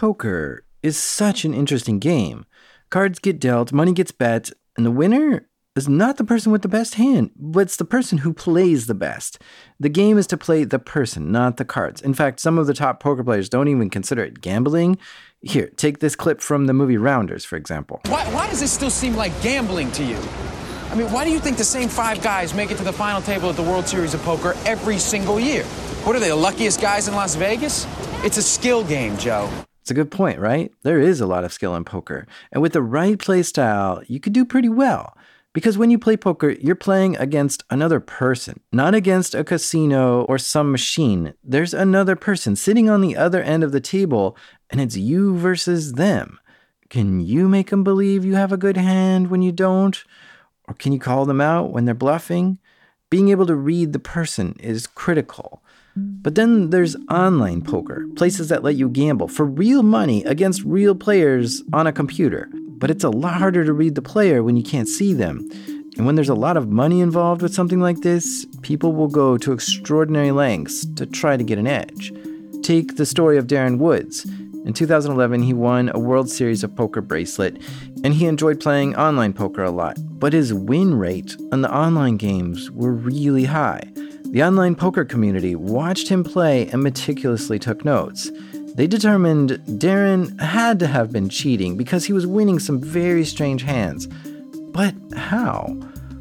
poker is such an interesting game. Cards get dealt, money gets bet, and the winner is not the person with the best hand, but it's the person who plays the best. The game is to play the person, not the cards. In fact, some of the top poker players don't even consider it gambling. Here, take this clip from the movie Rounders, for example. Why does this still seem like gambling to you? I mean, why do you think the same 5 guys make it to the final table at the World Series of Poker every single year? What are they, the luckiest guys in Las Vegas? It's a skill game, Joe. It's a good point, right? There is a lot of skill in poker. And with the right play style, you could do pretty well. Because when you play poker, you're playing against another person, not against a casino or some machine. There's another person sitting on the other end of the table, and it's you versus them. Can you make them believe you have a good hand when you don't? Or can you call them out when they're bluffing? Being able to read the person is critical. But then there's online poker, places that let you gamble for real money against real players on a computer. But it's a lot harder to read the player when you can't see them. And when there's a lot of money involved with something like this, people will go to extraordinary lengths to try to get an edge. Take the story of Darren Woods. In 2011, he won a World Series of Poker bracelet, and he enjoyed playing online poker a lot. But his win rate on the online games were really high. The online poker community watched him play and meticulously took notes. They determined Darren had to have been cheating because he was winning some very strange hands. But how?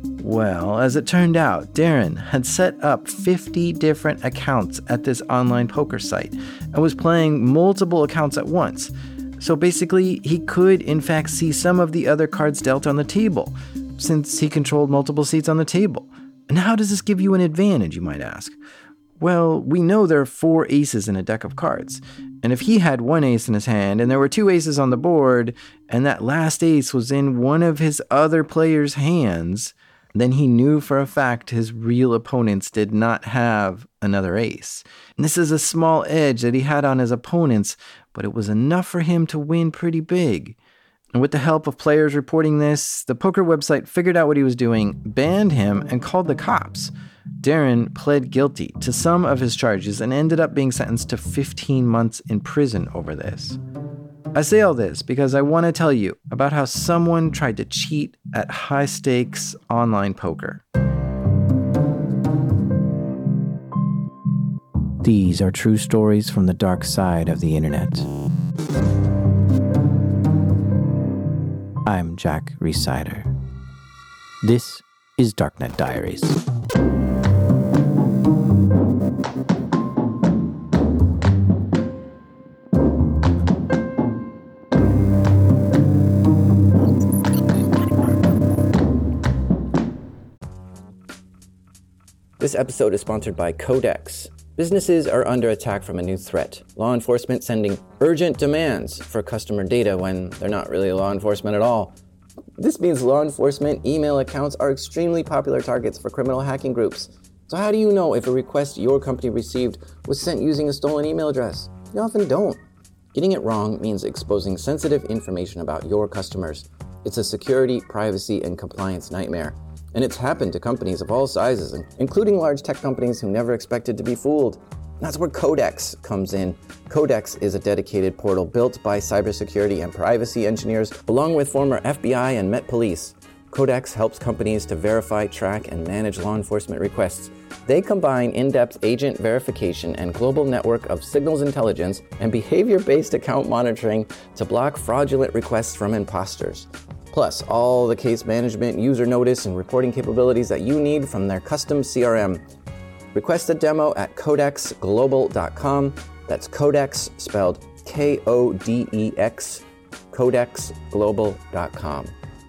Well, as it turned out, Darren had set up 50 different accounts at this online poker site and was playing multiple accounts at once. So basically, he could in fact see some of the other cards dealt on the table, since he controlled multiple seats on the table. And how does this give you an advantage, you might ask? Well, we know there are 4 aces in a deck of cards. And if he had 1 ace in his hand and there were 2 aces on the board, and that last ace was in one of his other players' hands, then he knew for a fact his real opponents did not have another ace. And this is a small edge that he had on his opponents, but it was enough for him to win pretty big. And with the help of players reporting this, the poker website figured out what he was doing, banned him, and called the cops. Darren pled guilty to some of his charges and ended up being sentenced to 15 months in prison over this. I say all this because I want to tell you about how someone tried to cheat at high-stakes online poker. These are true stories from the dark side of the internet. I'm Jack Rhysider. This is Darknet Diaries. This episode is sponsored by Codex. Businesses are under attack from a new threat. Law enforcement sending urgent demands for customer data when they're not really law enforcement at all. This means law enforcement email accounts are extremely popular targets for criminal hacking groups. So how do you know if a request your company received was sent using a stolen email address? You often don't. Getting it wrong means exposing sensitive information about your customers. It's a security, privacy, and compliance nightmare. And it's happened to companies of all sizes, including large tech companies who never expected to be fooled. That's where Codex comes in. Codex is a dedicated portal built by cybersecurity and privacy engineers, along with former FBI and Met Police. Codex helps companies to verify, track, and manage law enforcement requests. They combine in-depth agent verification and global network of signals intelligence and behavior-based account monitoring to block fraudulent requests from imposters. Plus, all the case management, user notice, and reporting capabilities that you need from their custom CRM. Request a demo at codexglobal.com. That's Codex spelled K-O-D-E-X, codexglobal.com.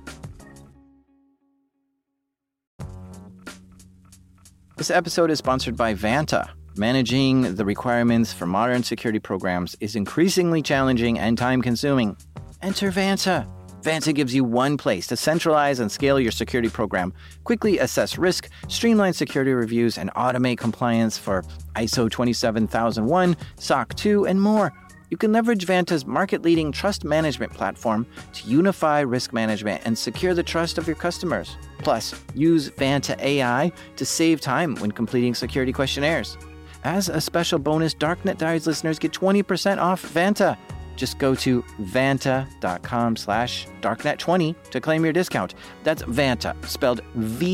This episode is sponsored by Vanta. Managing the requirements for modern security programs is increasingly challenging and time-consuming. Enter Vanta. Vanta gives you one place to centralize and scale your security program, quickly assess risk, streamline security reviews, and automate compliance for ISO 27001, SOC 2, and more. You can leverage Vanta's market-leading trust management platform to unify risk management and secure the trust of your customers. Plus, use Vanta AI to save time when completing security questionnaires. As a special bonus, Darknet Diaries listeners get 20% off Vanta. Just go to vanta.com/darknet20 to claim your discount. That's Vanta, spelled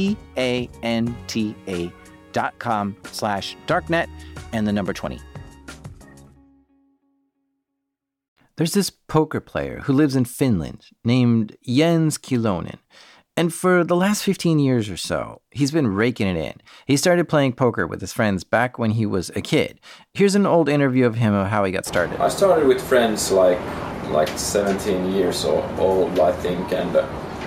VANTA.com/darknet and the number 20. There's this poker player who lives in Finland named Jens Kilonen. And for the last 15 years or so, he's been raking it in. He started playing poker with his friends back when he was a kid. Here's an old interview of him of how he got started. I started with friends like 17 years old, I think, and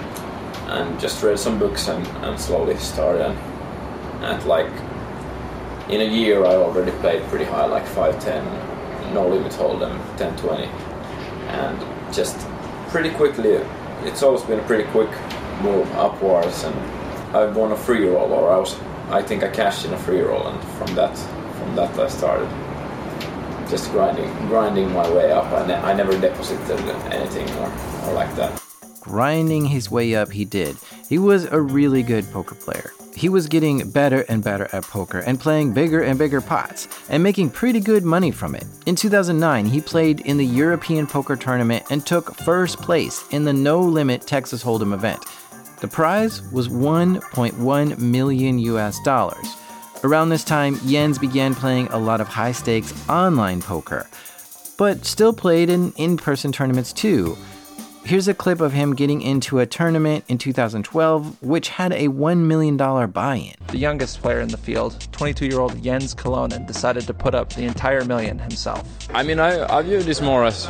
just read some books and slowly started. And like in a year, I already played pretty high, like 5-10, no limit hold'em, 10-20, and just pretty quickly. It's always been a pretty quick move upwards, and I won a free roll, or I think I cashed in a free roll, and from that I started just grinding my way up. I never deposited anything or like that. Grinding his way up, he did. He was a really good poker player. He was getting better and better at poker and playing bigger and bigger pots and making pretty good money from it. In 2009, he played in the European Poker Tournament and took first place in the No Limit Texas Hold'em event. The prize was $1.1 million. Around this time, Jens began playing a lot of high-stakes online poker, but still played in in-person tournaments too. Here's a clip of him getting into a tournament in 2012, which had a $1 million buy-in. The youngest player in the field, 22-year-old Jens Kilonen, decided to put up the entire $1 million himself. I mean, I view this more as,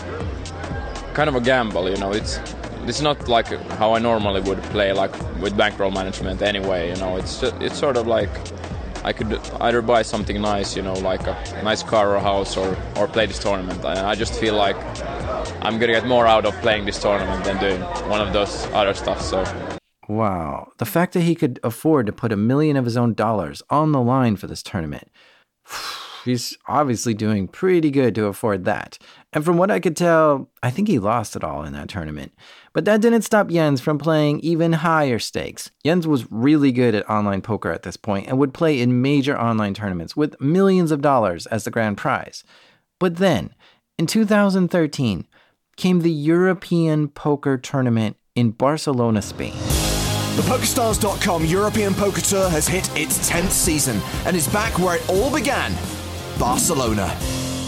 kind of a gamble, It's not like how I normally would play, like with bankroll management anyway, It's sort of like I could either buy something nice, like a nice car or house, or play this tournament. And I just feel like I'm gonna get more out of playing this tournament than doing one of those other stuff. So. Wow, the fact that he could afford to put $1 million of his own dollars on the line for this tournament. He's obviously doing pretty good to afford that. And from what I could tell, I think he lost it all in that tournament. But that didn't stop Jens from playing even higher stakes. Jens was really good at online poker at this point and would play in major online tournaments with millions of dollars as the grand prize. But then, in 2013, came the European Poker Tournament in Barcelona, Spain. The PokerStars.com European Poker Tour has hit its 10th season and is back where it all began, Barcelona.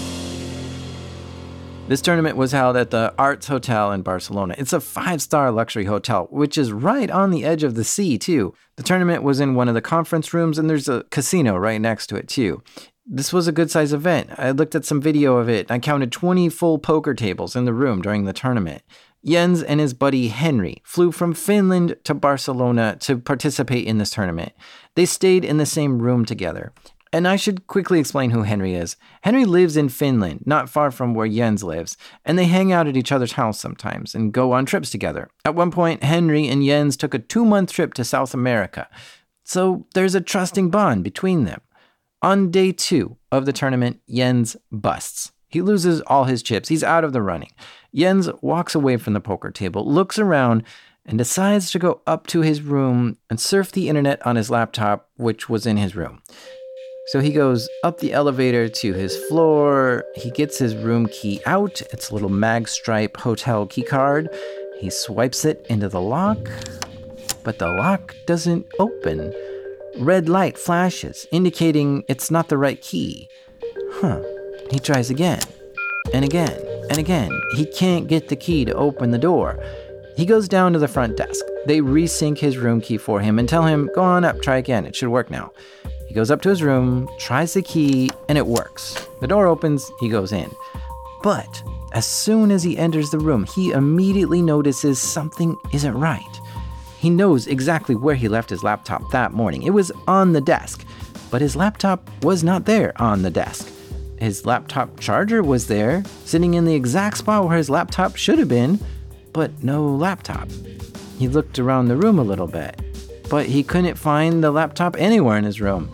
This tournament was held at the Arts Hotel in Barcelona. It's a 5-star luxury hotel, which is right on the edge of the sea, too. The tournament was in one of the conference rooms, and there's a casino right next to it, too. This was a good-sized event. I looked at some video of it. I counted 20 full poker tables in the room during the tournament. Jens and his buddy Henry flew from Finland to Barcelona to participate in this tournament. They stayed in the same room together. And I should quickly explain who Henry is. Henry lives in Finland, not far from where Jens lives, and they hang out at each other's house sometimes and go on trips together. At one point, Henry and Jens took a 2-month trip to South America. So there's a trusting bond between them. On day 2 of the tournament, Jens busts. He loses all his chips. He's out of the running. Jens walks away from the poker table, looks around, and decides to go up to his room and surf the internet on his laptop, which was in his room. So he goes up the elevator to his floor. He gets his room key out. It's a little mag stripe hotel key card. He swipes it into the lock, but the lock doesn't open. Red light flashes, indicating it's not the right key. He tries again, and again, and again. He can't get the key to open the door. He goes down to the front desk. They resync his room key for him and tell him, go on up, try again, it should work now. He goes up to his room, tries the key, and it works. The door opens, he goes in. But as soon as he enters the room, he immediately notices something isn't right. He knows exactly where he left his laptop that morning. It was on the desk, but his laptop was not there on the desk. His laptop charger was there, sitting in the exact spot where his laptop should have been, but no laptop. He looked around the room a little bit, but he couldn't find the laptop anywhere in his room.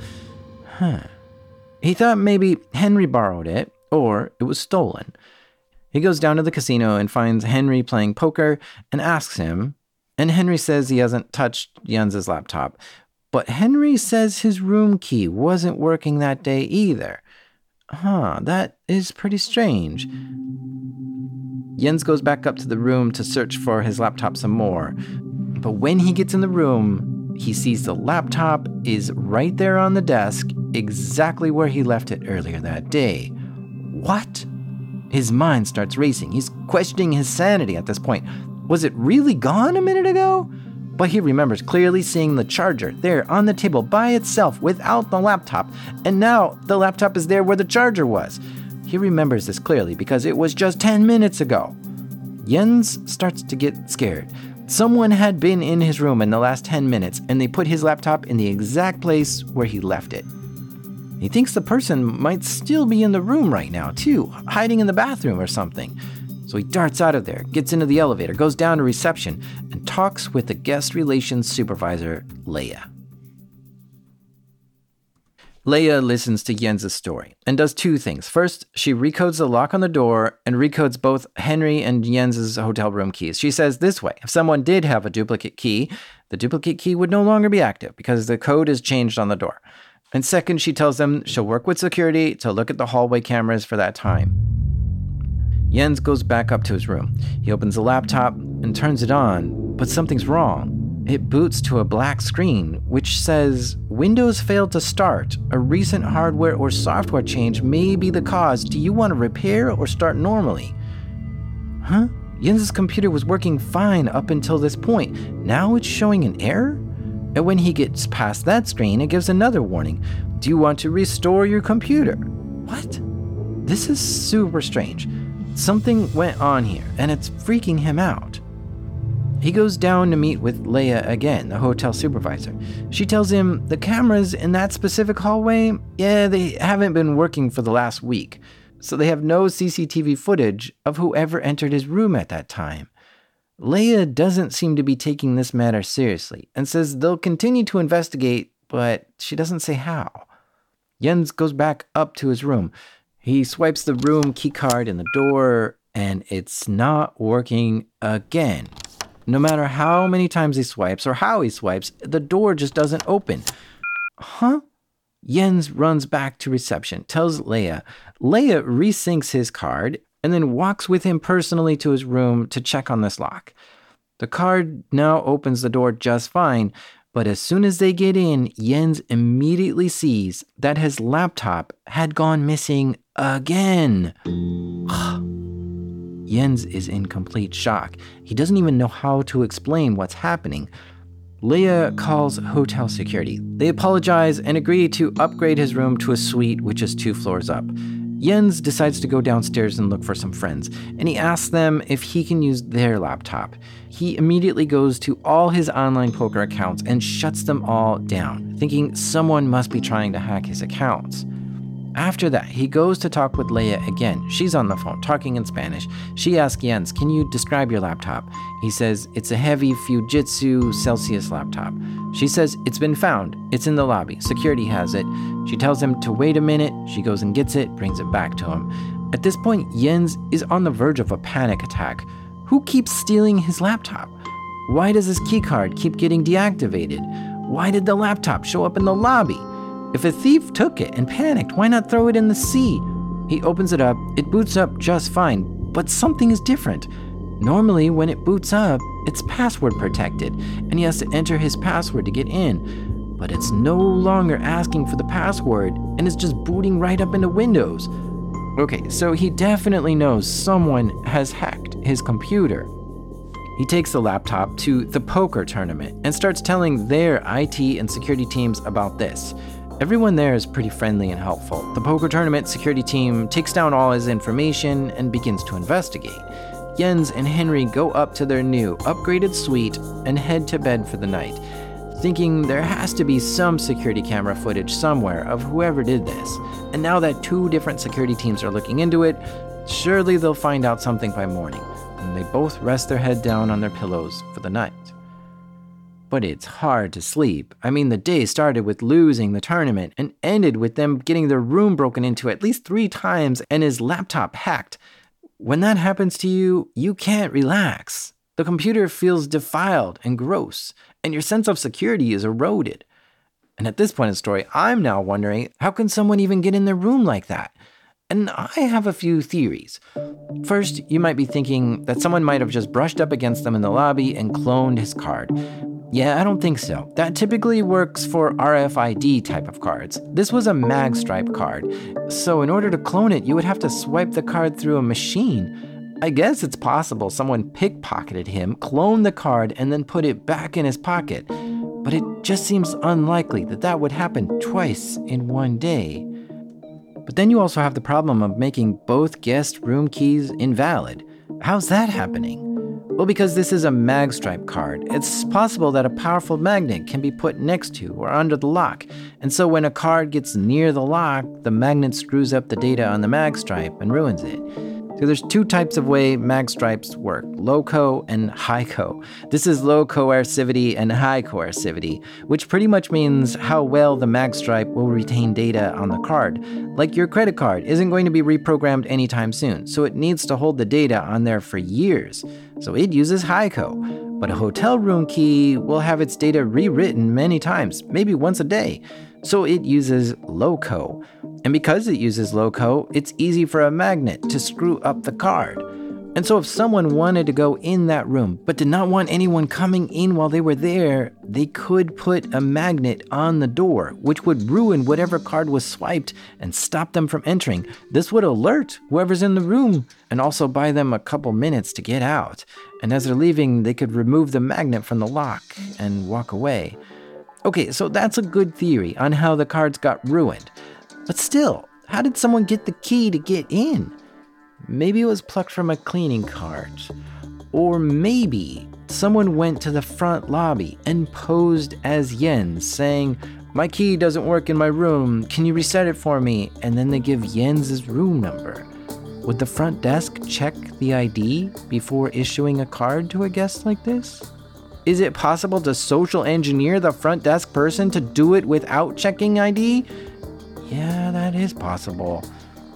He thought maybe Henry borrowed it, or it was stolen. He goes down to the casino and finds Henry playing poker and asks him, and Henry says he hasn't touched Jens's laptop, but Henry says his room key wasn't working that day either. That is pretty strange. Jens goes back up to the room to search for his laptop some more. But when he gets in the room, he sees the laptop is right there on the desk, exactly where he left it earlier that day. What? His mind starts racing. He's questioning his sanity at this point. Was it really gone a minute ago? But he remembers clearly seeing the charger there on the table by itself without the laptop, and now the laptop is there where the charger was. He remembers this clearly because it was just 10 minutes ago. Jens starts to get scared. Someone had been in his room in the last 10 minutes, and they put his laptop in the exact place where he left it. He thinks the person might still be in the room right now, too, hiding in the bathroom or something. So he darts out of there, gets into the elevator, goes down to reception, and talks with the guest relations supervisor, Leia. Leia listens to Jens' story and does two things. First, she recodes the lock on the door and recodes both Henry and Jens' hotel room keys. She says this way: if someone did have a duplicate key, the duplicate key would no longer be active because the code is changed on the door. And second, she tells them she'll work with security to look at the hallway cameras for that time. Jens goes back up to his room. He opens the laptop and turns it on, but something's wrong. It boots to a black screen, which says, Windows failed to start. A recent hardware or software change may be the cause. Do you want to repair or start normally? Huh? Jens' computer was working fine up until this point. Now it's showing an error? And when he gets past that screen, it gives another warning. Do you want to restore your computer? What? This is super strange. Something went on here, and it's freaking him out. He goes down to meet with Leia again, the hotel supervisor. She tells him the cameras in that specific hallway, they haven't been working for the last week, so they have no CCTV footage of whoever entered his room at that time. Leia doesn't seem to be taking this matter seriously and says they'll continue to investigate, but she doesn't say how. Jens goes back up to his room. He swipes the room keycard in the door, and it's not working again. No matter how many times he swipes or how he swipes, the door just doesn't open. Huh? Jens runs back to reception, tells Leia. Leia resyncs his card and then walks with him personally to his room to check on this lock. The card now opens the door just fine, but as soon as they get in, Jens immediately sees that his laptop had gone missing again. Jens is in complete shock. He doesn't even know how to explain what's happening. Leia calls hotel security. They apologize and agree to upgrade his room to a suite, which is 2 floors up. Jens decides to go downstairs and look for some friends, and he asks them if he can use their laptop. He immediately goes to all his online poker accounts and shuts them all down, thinking someone must be trying to hack his accounts. After that, he goes to talk with Leia again. She's on the phone, talking in Spanish. She asks Jens, can you describe your laptop? He says, it's a heavy Fujitsu Celsius laptop. She says, it's been found. It's in the lobby. Security has it. She tells him to wait a minute. She goes and gets it, brings it back to him. At this point, Jens is on the verge of a panic attack. Who keeps stealing his laptop? Why does his keycard keep getting deactivated? Why did the laptop show up in the lobby? If a thief took it and panicked, why not throw it in the sea? He opens it up, it boots up just fine, but something is different. Normally, when it boots up, it's password protected, and he has to enter his password to get in. But it's no longer asking for the password, and it's just booting right up into Windows. Okay, so he definitely knows someone has hacked his computer. He takes the laptop to the poker tournament and starts telling their IT and security teams about this. Everyone there is pretty friendly and helpful. The poker tournament security team takes down all his information and begins to investigate. Jens and Henry go up to their new, upgraded suite and head to bed for the night, thinking there has to be some security camera footage somewhere of whoever did this. And now that 2 different security teams are looking into it, surely they'll find out something by morning. And they both rest their head down on their pillows for the night. But it's hard to sleep. I mean, the day started with losing the tournament and ended with them getting their room broken into at least 3 times and his laptop hacked. When that happens to you, you can't relax. The computer feels defiled and gross, and your sense of security is eroded. And at this point in the story, I'm now wondering, how can someone even get in their room like that? And I have a few theories. First, you might be thinking that someone might have just brushed up against them in the lobby and cloned his card. Yeah, I don't think so. That typically works for RFID type of cards. This was a magstripe card. So in order to clone it, you would have to swipe the card through a machine. I guess it's possible someone pickpocketed him, cloned the card, and then put it back in his pocket. But it just seems unlikely that that would happen twice in one day. But then you also have the problem of making both guest room keys invalid. How's that happening? Well, because this is a magstripe card, it's possible that a powerful magnet can be put next to or under the lock. And so when a card gets near the lock, the magnet screws up the data on the magstripe and ruins it. So there's two types of way magstripes work, low-co and high-co. This is low coercivity and high coercivity, which pretty much means how well the magstripe will retain data on the card. Like your credit card isn't going to be reprogrammed anytime soon, so it needs to hold the data on there for years. So it uses high-co. But a hotel room key will have its data rewritten many times, maybe once a day. So it uses low-co. And because it uses low-co, it's easy for a magnet to screw up the card. And so if someone wanted to go in that room, but did not want anyone coming in while they were there, they could put a magnet on the door, which would ruin whatever card was swiped and stop them from entering. This would alert whoever's in the room and also buy them a couple minutes to get out. And as they're leaving, they could remove the magnet from the lock and walk away. Okay, so that's a good theory on how the cards got ruined. But still, how did someone get the key to get in? Maybe it was plucked from a cleaning cart. Or maybe someone went to the front lobby and posed as Jens, saying, "My key doesn't work in my room, can you reset it for me?" And then they give Jens's room number. Would the front desk check the ID before issuing a card to a guest like this? Is it possible to social engineer the front desk person to do it without checking ID? Yeah, that is possible.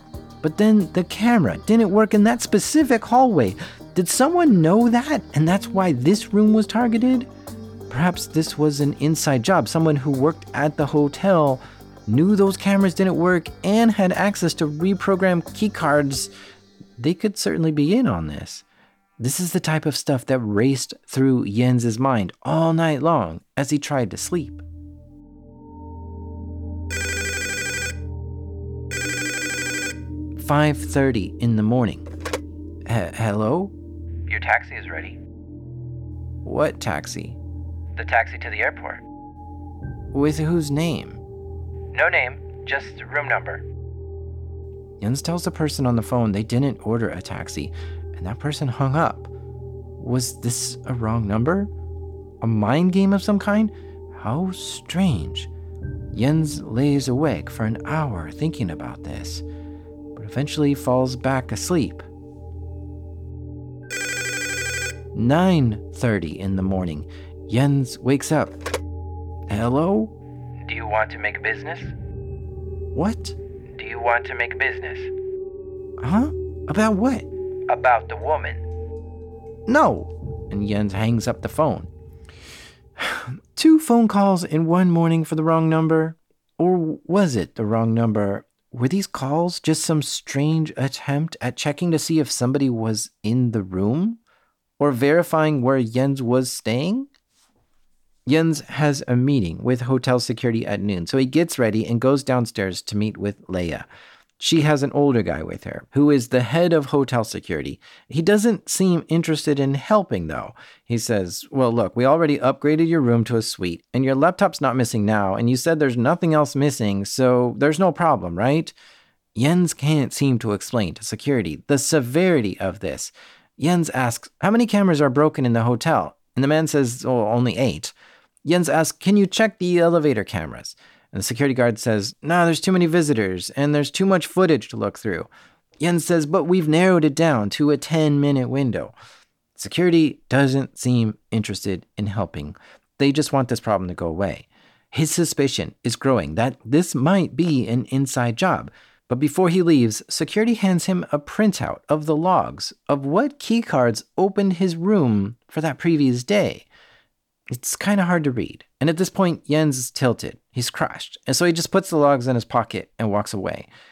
But then the camera didn't work in that specific hallway. Did someone know that? And that's why this room was targeted? Perhaps this was an inside job. Someone who worked at the hotel knew those cameras didn't work and had access to reprogram keycards. They could certainly be in on this. This is the type of stuff that raced through Jens's mind all night long as he tried to sleep. "5:30 in the morning. Hello? Your taxi is ready. What taxi? The taxi to the airport. With whose name? No name, just room number. Jens tells the person on the phone they didn't order a taxi, and that person hung up. Was this a wrong number? A mind game of some kind? How strange. Jens lays awake for an hour thinking about this, but eventually falls back asleep. 9:30 in the morning. Jens wakes up. Hello? Do you want to make business? What? Do you want to make business? Huh? About what? About the woman. No. And Jens hangs up the phone. 2 phone calls in one morning for the wrong number? Or was it the wrong number? Were these calls just some strange attempt at checking to see if somebody was in the room? Or verifying where Jens was staying? Jens has a meeting with hotel security at noon, so he gets ready and goes downstairs to meet with Leia. She has an older guy with her, who is the head of hotel security. He doesn't seem interested in helping, though. He says, "Well, look, we already upgraded your room to a suite, and your laptop's not missing now, and you said there's nothing else missing, so there's no problem, right?" Jens can't seem to explain to security the severity of this. Jens asks, "How many cameras are broken in the hotel?" And the man says, "Oh, only 8. Jens asks, "Can you check the elevator cameras?" And the security guard says, "No, there's too many visitors, and there's too much footage to look through." Jens says, "But we've narrowed it down to a 10-minute window." Security doesn't seem interested in helping. They just want this problem to go away. His suspicion is growing that this might be an inside job. But before he leaves, security hands him a printout of the logs of what keycards opened his room for that previous day. It's kind of hard to read. And at this point, Jens is tilted. He's crushed. And so he just puts the logs in his pocket and walks away.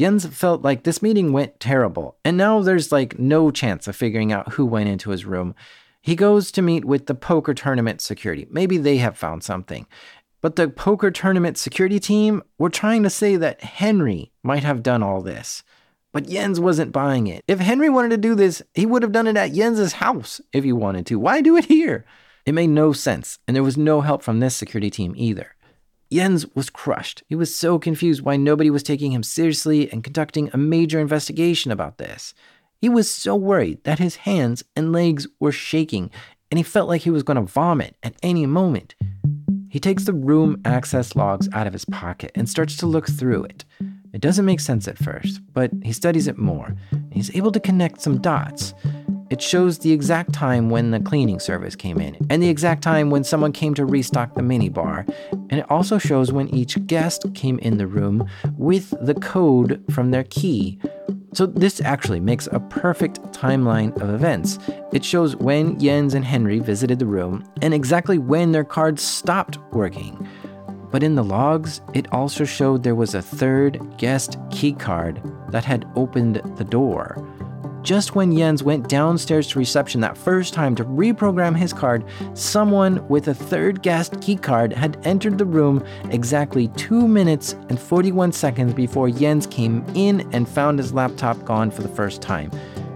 Jens felt like this meeting went terrible, and now there's like no chance of figuring out who went into his room. He goes to meet with the poker tournament security. Maybe they have found something. But the poker tournament security team were trying to say that Henry might have done all this. But Jens wasn't buying it. If Henry wanted to do this, he would have done it at Jens's house if he wanted to. Why do it here? It made no sense, and there was no help from this security team either. Jens was crushed. He was so confused why nobody was taking him seriously and conducting a major investigation about this. He was so worried that his hands and legs were shaking, and he felt like he was going to vomit at any moment. He takes the room access logs out of his pocket and starts to look through it. It doesn't make sense at first, but he studies it more. He's able to connect some dots. It shows the exact time when the cleaning service came in, and the exact time when someone came to restock the minibar. And it also shows when each guest came in the room with the code from their key. So this actually makes a perfect timeline of events. It shows when Jens and Henry visited the room and exactly when their cards stopped working. But in the logs, it also showed there was a third guest key card that had opened the door. Just when Jens went downstairs to reception that first time to reprogram his card, someone with a third guest key card had entered the room exactly 2 minutes and 41 seconds before Jens came in and found his laptop gone for the first time.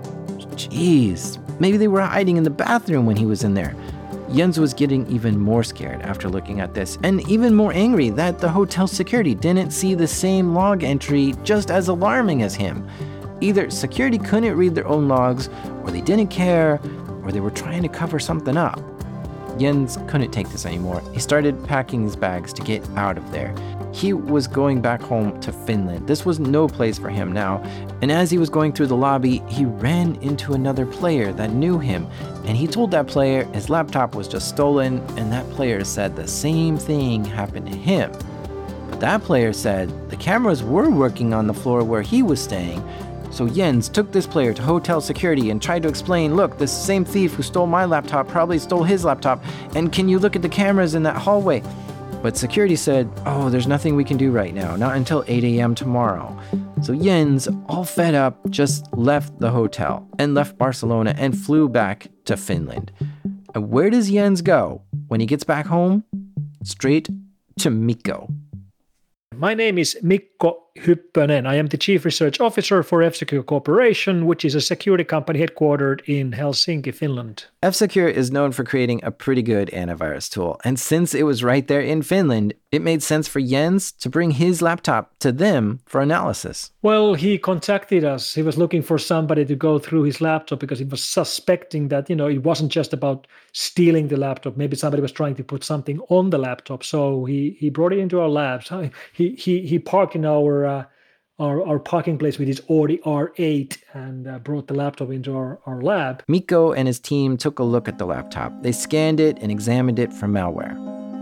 Jeez, maybe they were hiding in the bathroom when he was in there. Jens was getting even more scared after looking at this, and even more angry that the hotel security didn't see the same log entry just as alarming as him. Either security couldn't read their own logs, or they didn't care, or they were trying to cover something up. Jens couldn't take this anymore. He started packing his bags to get out of there. He was going back home to Finland. This was no place for him now. And as he was going through the lobby, he ran into another player that knew him. And he told that player his laptop was just stolen, and that player said the same thing happened to him. But that player said the cameras were working on the floor where he was staying. So Jens took this player to hotel security and tried to explain, look, this same thief who stole my laptop probably stole his laptop, and can you look at the cameras in that hallway? But security said, oh, there's nothing we can do right now, not until 8 a.m. tomorrow. So Jens, all fed up, just left the hotel and left Barcelona and flew back to Finland. And where does Jens go when he gets back home? Straight to Mikko. My name is Mikko Hyppönen. I am the Chief Research Officer for F-Secure Corporation, which is a security company headquartered in Helsinki, Finland. F-Secure is known for creating a pretty good antivirus tool, and since it was right there in Finland, it made sense for Jens to bring his laptop to them for analysis. Well, he contacted us. He was looking for somebody to go through his laptop because he was suspecting that, it wasn't just about stealing the laptop. Maybe somebody was trying to put something on the laptop. So he brought it into our labs. He parked in our parking place with his Audi R8 and brought the laptop into our lab. Mikko and his team took a look at the laptop. They scanned it and examined it for malware.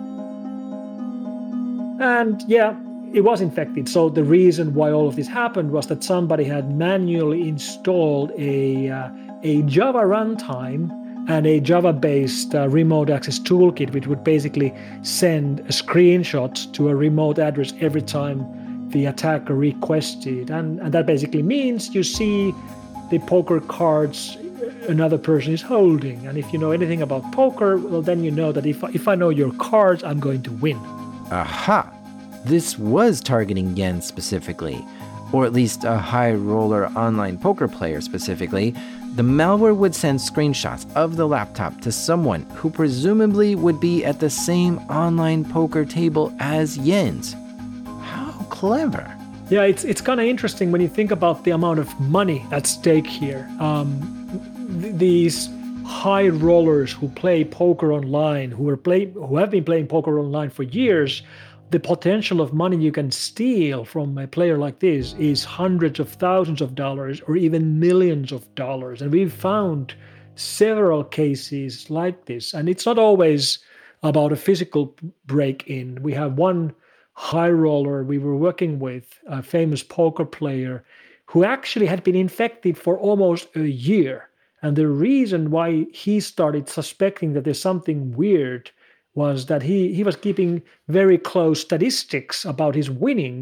And yeah, it was infected. So the reason why all of this happened was that somebody had manually installed a Java runtime and a Java-based remote access toolkit, which would basically send a screenshot to a remote address every time the attacker requested. And that basically means you see the poker cards another person is holding. And if you know anything about poker, well, then you know that if I know your cards, I'm going to win. Aha! This was targeting Jens specifically, or at least a high-roller online poker player specifically. The malware would send screenshots of the laptop to someone who presumably would be at the same online poker table as Jens. How clever. Yeah, it's kind of interesting when you think about the amount of money at stake here. These high rollers who play poker online, who have been playing poker online for years, the potential of money you can steal from a player like this is hundreds of thousands of dollars or even millions of dollars. And we've found several cases like this. And it's not always about a physical break-in. We have one high roller we were working with, a famous poker player, who actually had been infected for almost a year. And the reason why he started suspecting that there's something weird was that he was keeping very close statistics about his winnings,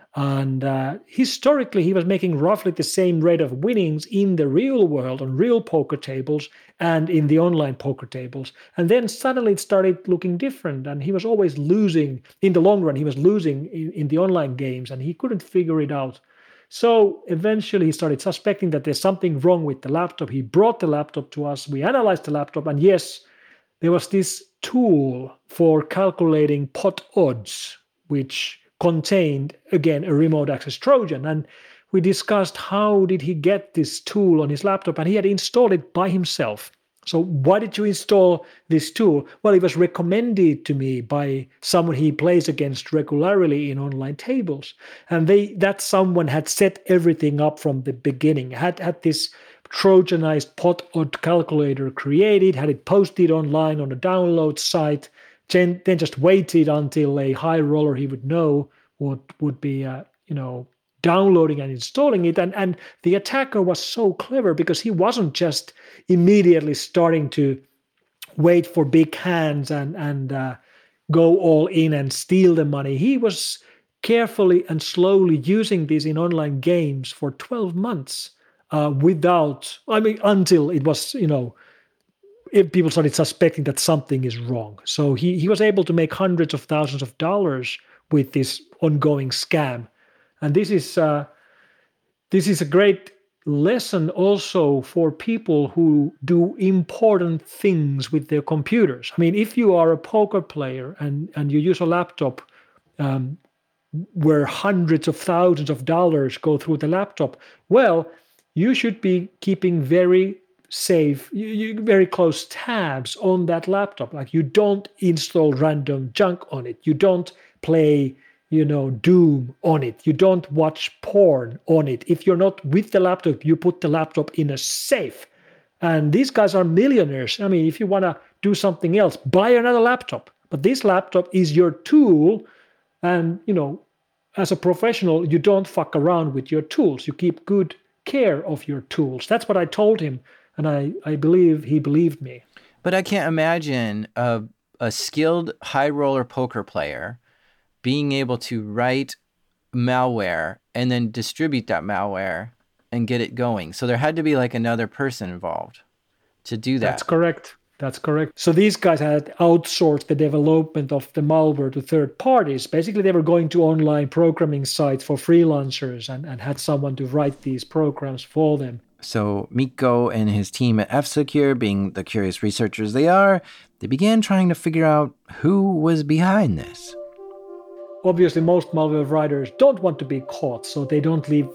And historically, he was making roughly the same rate of winnings in the real world, on real poker tables, and in the online poker tables. And then suddenly it started looking different. And he was always losing. In the long run, he was losing in the online games, and he couldn't figure it out. So eventually he started suspecting that there's something wrong with the laptop. He brought the laptop to us. We analyzed the laptop. And yes, there was this tool for calculating pot odds, which contained, again, a remote access Trojan. And we discussed how did he get this tool on his laptop, and he had installed it by himself. So why did you install this tool? Well, it was recommended to me by someone he plays against regularly in online tables. And that someone had set everything up from the beginning, had this Trojanized pot odd calculator created, had it posted online on a download site, then just waited until a high roller he would know would be downloading and installing it. And the attacker was so clever because he wasn't just immediately starting to wait for big hands and go all in and steal the money. He was carefully and slowly using this in online games for 12 months until it was, if people started suspecting that something is wrong. So he was able to make hundreds of thousands of dollars with this ongoing scam. And this is a great lesson also for people who do important things with their computers. I mean, if you are a poker player and you use a laptop where hundreds of thousands of dollars go through the laptop, well, you should be keeping very safe, very close tabs on that laptop. Like, you don't install random junk on it. You don't play, Doom on it. You don't watch porn on it. If you're not with the laptop, you put the laptop in a safe. And these guys are millionaires. I mean, if you want to do something else, buy another laptop. But this laptop is your tool. And, as a professional, you don't fuck around with your tools. You keep good care of your tools. That's what I told him. And I believe he believed me. But I can't imagine a skilled high roller poker player being able to write malware and then distribute that malware and get it going. So there had to be like another person involved to do that. That's correct. So these guys had outsourced the development of the malware to third parties. Basically, they were going to online programming sites for freelancers and had someone to write these programs for them. So Mikko and his team at F-Secure, being the curious researchers they are, they began trying to figure out who was behind this. Obviously, most malware writers don't want to be caught, so they don't leave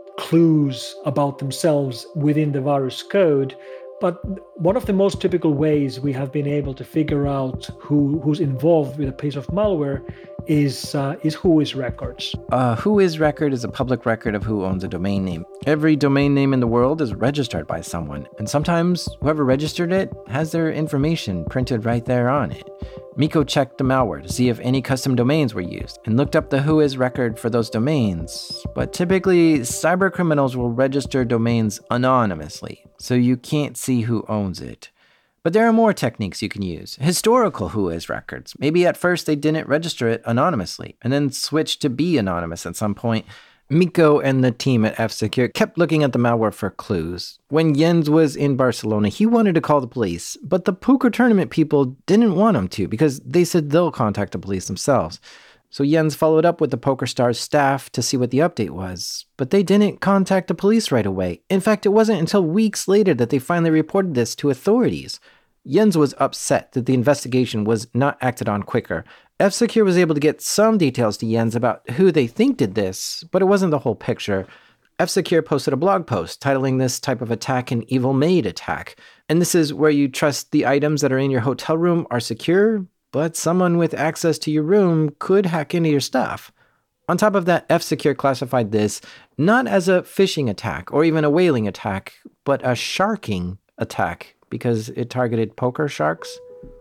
clues about themselves within the virus code. But one of the most typical ways we have been able to figure out who's involved with a piece of malware is Whois records. Whois record is a public record of who owns a domain name. Every domain name in the world is registered by someone, and sometimes whoever registered it has their information printed right there on it. Mikko checked the malware to see if any custom domains were used and looked up the Whois record for those domains. But typically, cyber criminals will register domains anonymously, so you can't see who owns it. But there are more techniques you can use. Historical Whois records. Maybe at first they didn't register it anonymously and then switched to be anonymous at some point. Mikko and the team at F-Secure kept looking at the malware for clues. When Jens was in Barcelona, he wanted to call the police, but the poker tournament people didn't want him to because they said they'll contact the police themselves. So Jens followed up with the PokerStars staff to see what the update was, but they didn't contact the police right away. In fact, it wasn't until weeks later that they finally reported this to authorities. Jens was upset that the investigation was not acted on quicker. F-Secure was able to get some details to Jens about who they think did this, but it wasn't the whole picture. F-Secure posted a blog post titling this type of attack an evil maid attack. And this is where you trust the items that are in your hotel room are secure, but someone with access to your room could hack into your stuff. On top of that, F-Secure classified this not as a phishing attack or even a whaling attack, but a sharking attack because it targeted poker sharks.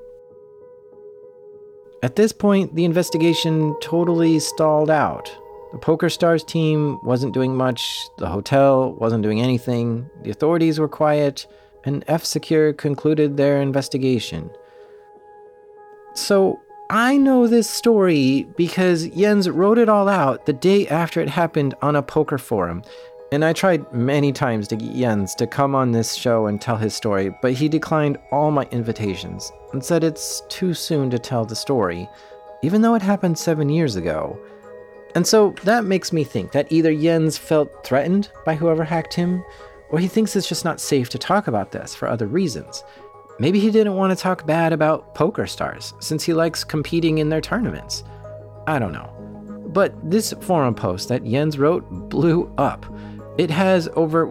At this point, the investigation totally stalled out. The PokerStars team wasn't doing much, the hotel wasn't doing anything, the authorities were quiet, and F-Secure concluded their investigation. So, I know this story because Jens wrote it all out the day after it happened on a poker forum. And I tried many times to get Jens to come on this show and tell his story, but he declined all my invitations and said it's too soon to tell the story, even though it happened 7 years ago. And so that makes me think that either Jens felt threatened by whoever hacked him, or he thinks it's just not safe to talk about this for other reasons. Maybe he didn't want to talk bad about poker stars, since he likes competing in their tournaments. I don't know. But this forum post that Jens wrote blew up. It has over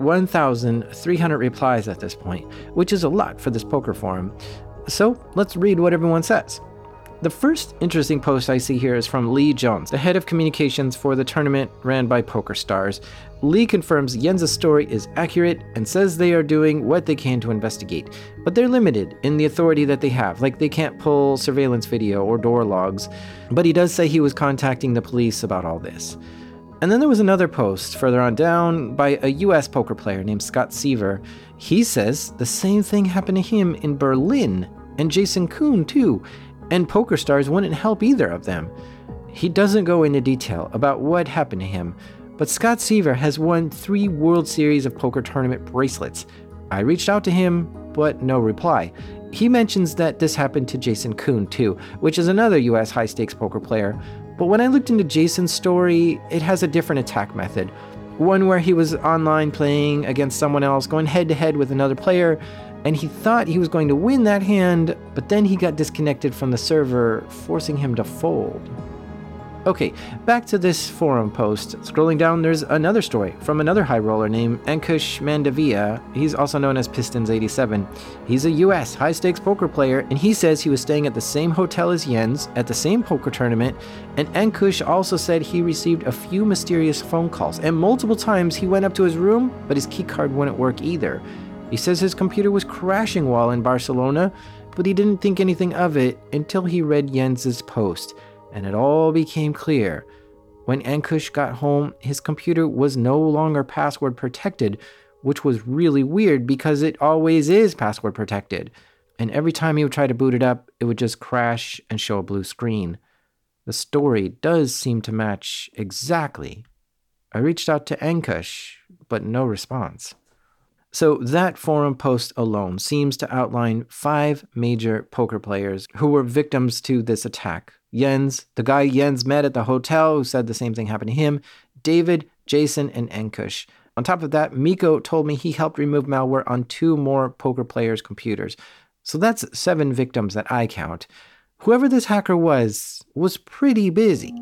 1,300 replies at this point, which is a lot for this poker forum. So let's read what everyone says. The first interesting post I see here is from Lee Jones, the head of communications for the tournament ran by Poker Stars. Lee confirms Jens' story is accurate and says they are doing what they can to investigate, but they're limited in the authority that they have, like they can't pull surveillance video or door logs. But he does say he was contacting the police about all this. And then there was another post further on down by a US poker player named Scott Seaver. He says the same thing happened to him in Berlin, and Jason Kuhn too, and Poker Stars wouldn't help either of them. He doesn't go into detail about what happened to him, but Scott Seaver has won 3 World Series of Poker Tournament bracelets. I reached out to him, but no reply. He mentions that this happened to Jason Kuhn too, which is another US high-stakes poker player. But when I looked into Jason's story, it has a different attack method. One where he was online playing against someone else, going head-to-head with another player, and he thought he was going to win that hand, but then he got disconnected from the server, forcing him to fold. Okay, back to this forum post. Scrolling down, there's another story from another high roller named Ankush Mandavia. He's also known as Pistons87. He's a US high-stakes poker player, and he says he was staying at the same hotel as Jens at the same poker tournament, and Ankush also said he received a few mysterious phone calls, and multiple times he went up to his room, but his keycard wouldn't work either. He says his computer was crashing while in Barcelona, but he didn't think anything of it until he read Jens's post. And it all became clear. When Ankush got home, his computer was no longer password protected, which was really weird because it always is password protected. And every time he would try to boot it up, it would just crash and show a blue screen. The story does seem to match exactly. I reached out to Ankush, but no response. So that forum post alone seems to outline 5 major poker players who were victims to this attack. Jens, the guy Jens met at the hotel who said the same thing happened to him, David, Jason, and Ankush. On top of that, Miko told me he helped remove malware on 2 more poker players' computers. So that's 7 victims that I count. Whoever this hacker was pretty busy.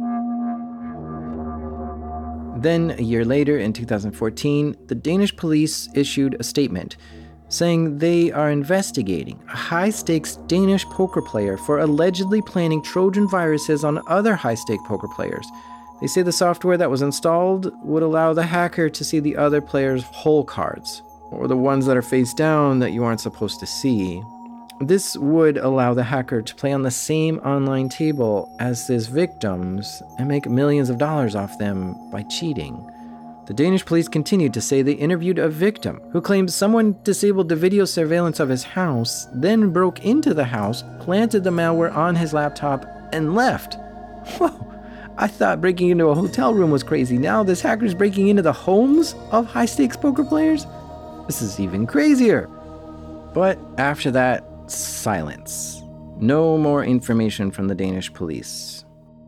Then, a year later, in 2014, the Danish police issued a statement saying they are investigating a high-stakes Danish poker player for allegedly planting Trojan viruses on other high-stake poker players. They say the software that was installed would allow the hacker to see the other player's hole cards, or the ones that are face down that you aren't supposed to see. This would allow the hacker to play on the same online table as his victims and make millions of dollars off them by cheating. The Danish police continued to say they interviewed a victim who claimed someone disabled the video surveillance of his house, then broke into the house, planted the malware on his laptop, and left. Whoa, I thought breaking into a hotel room was crazy. Now this hacker's breaking into the homes of high-stakes poker players? This is even crazier. But after that, silence. No more information from the Danish police.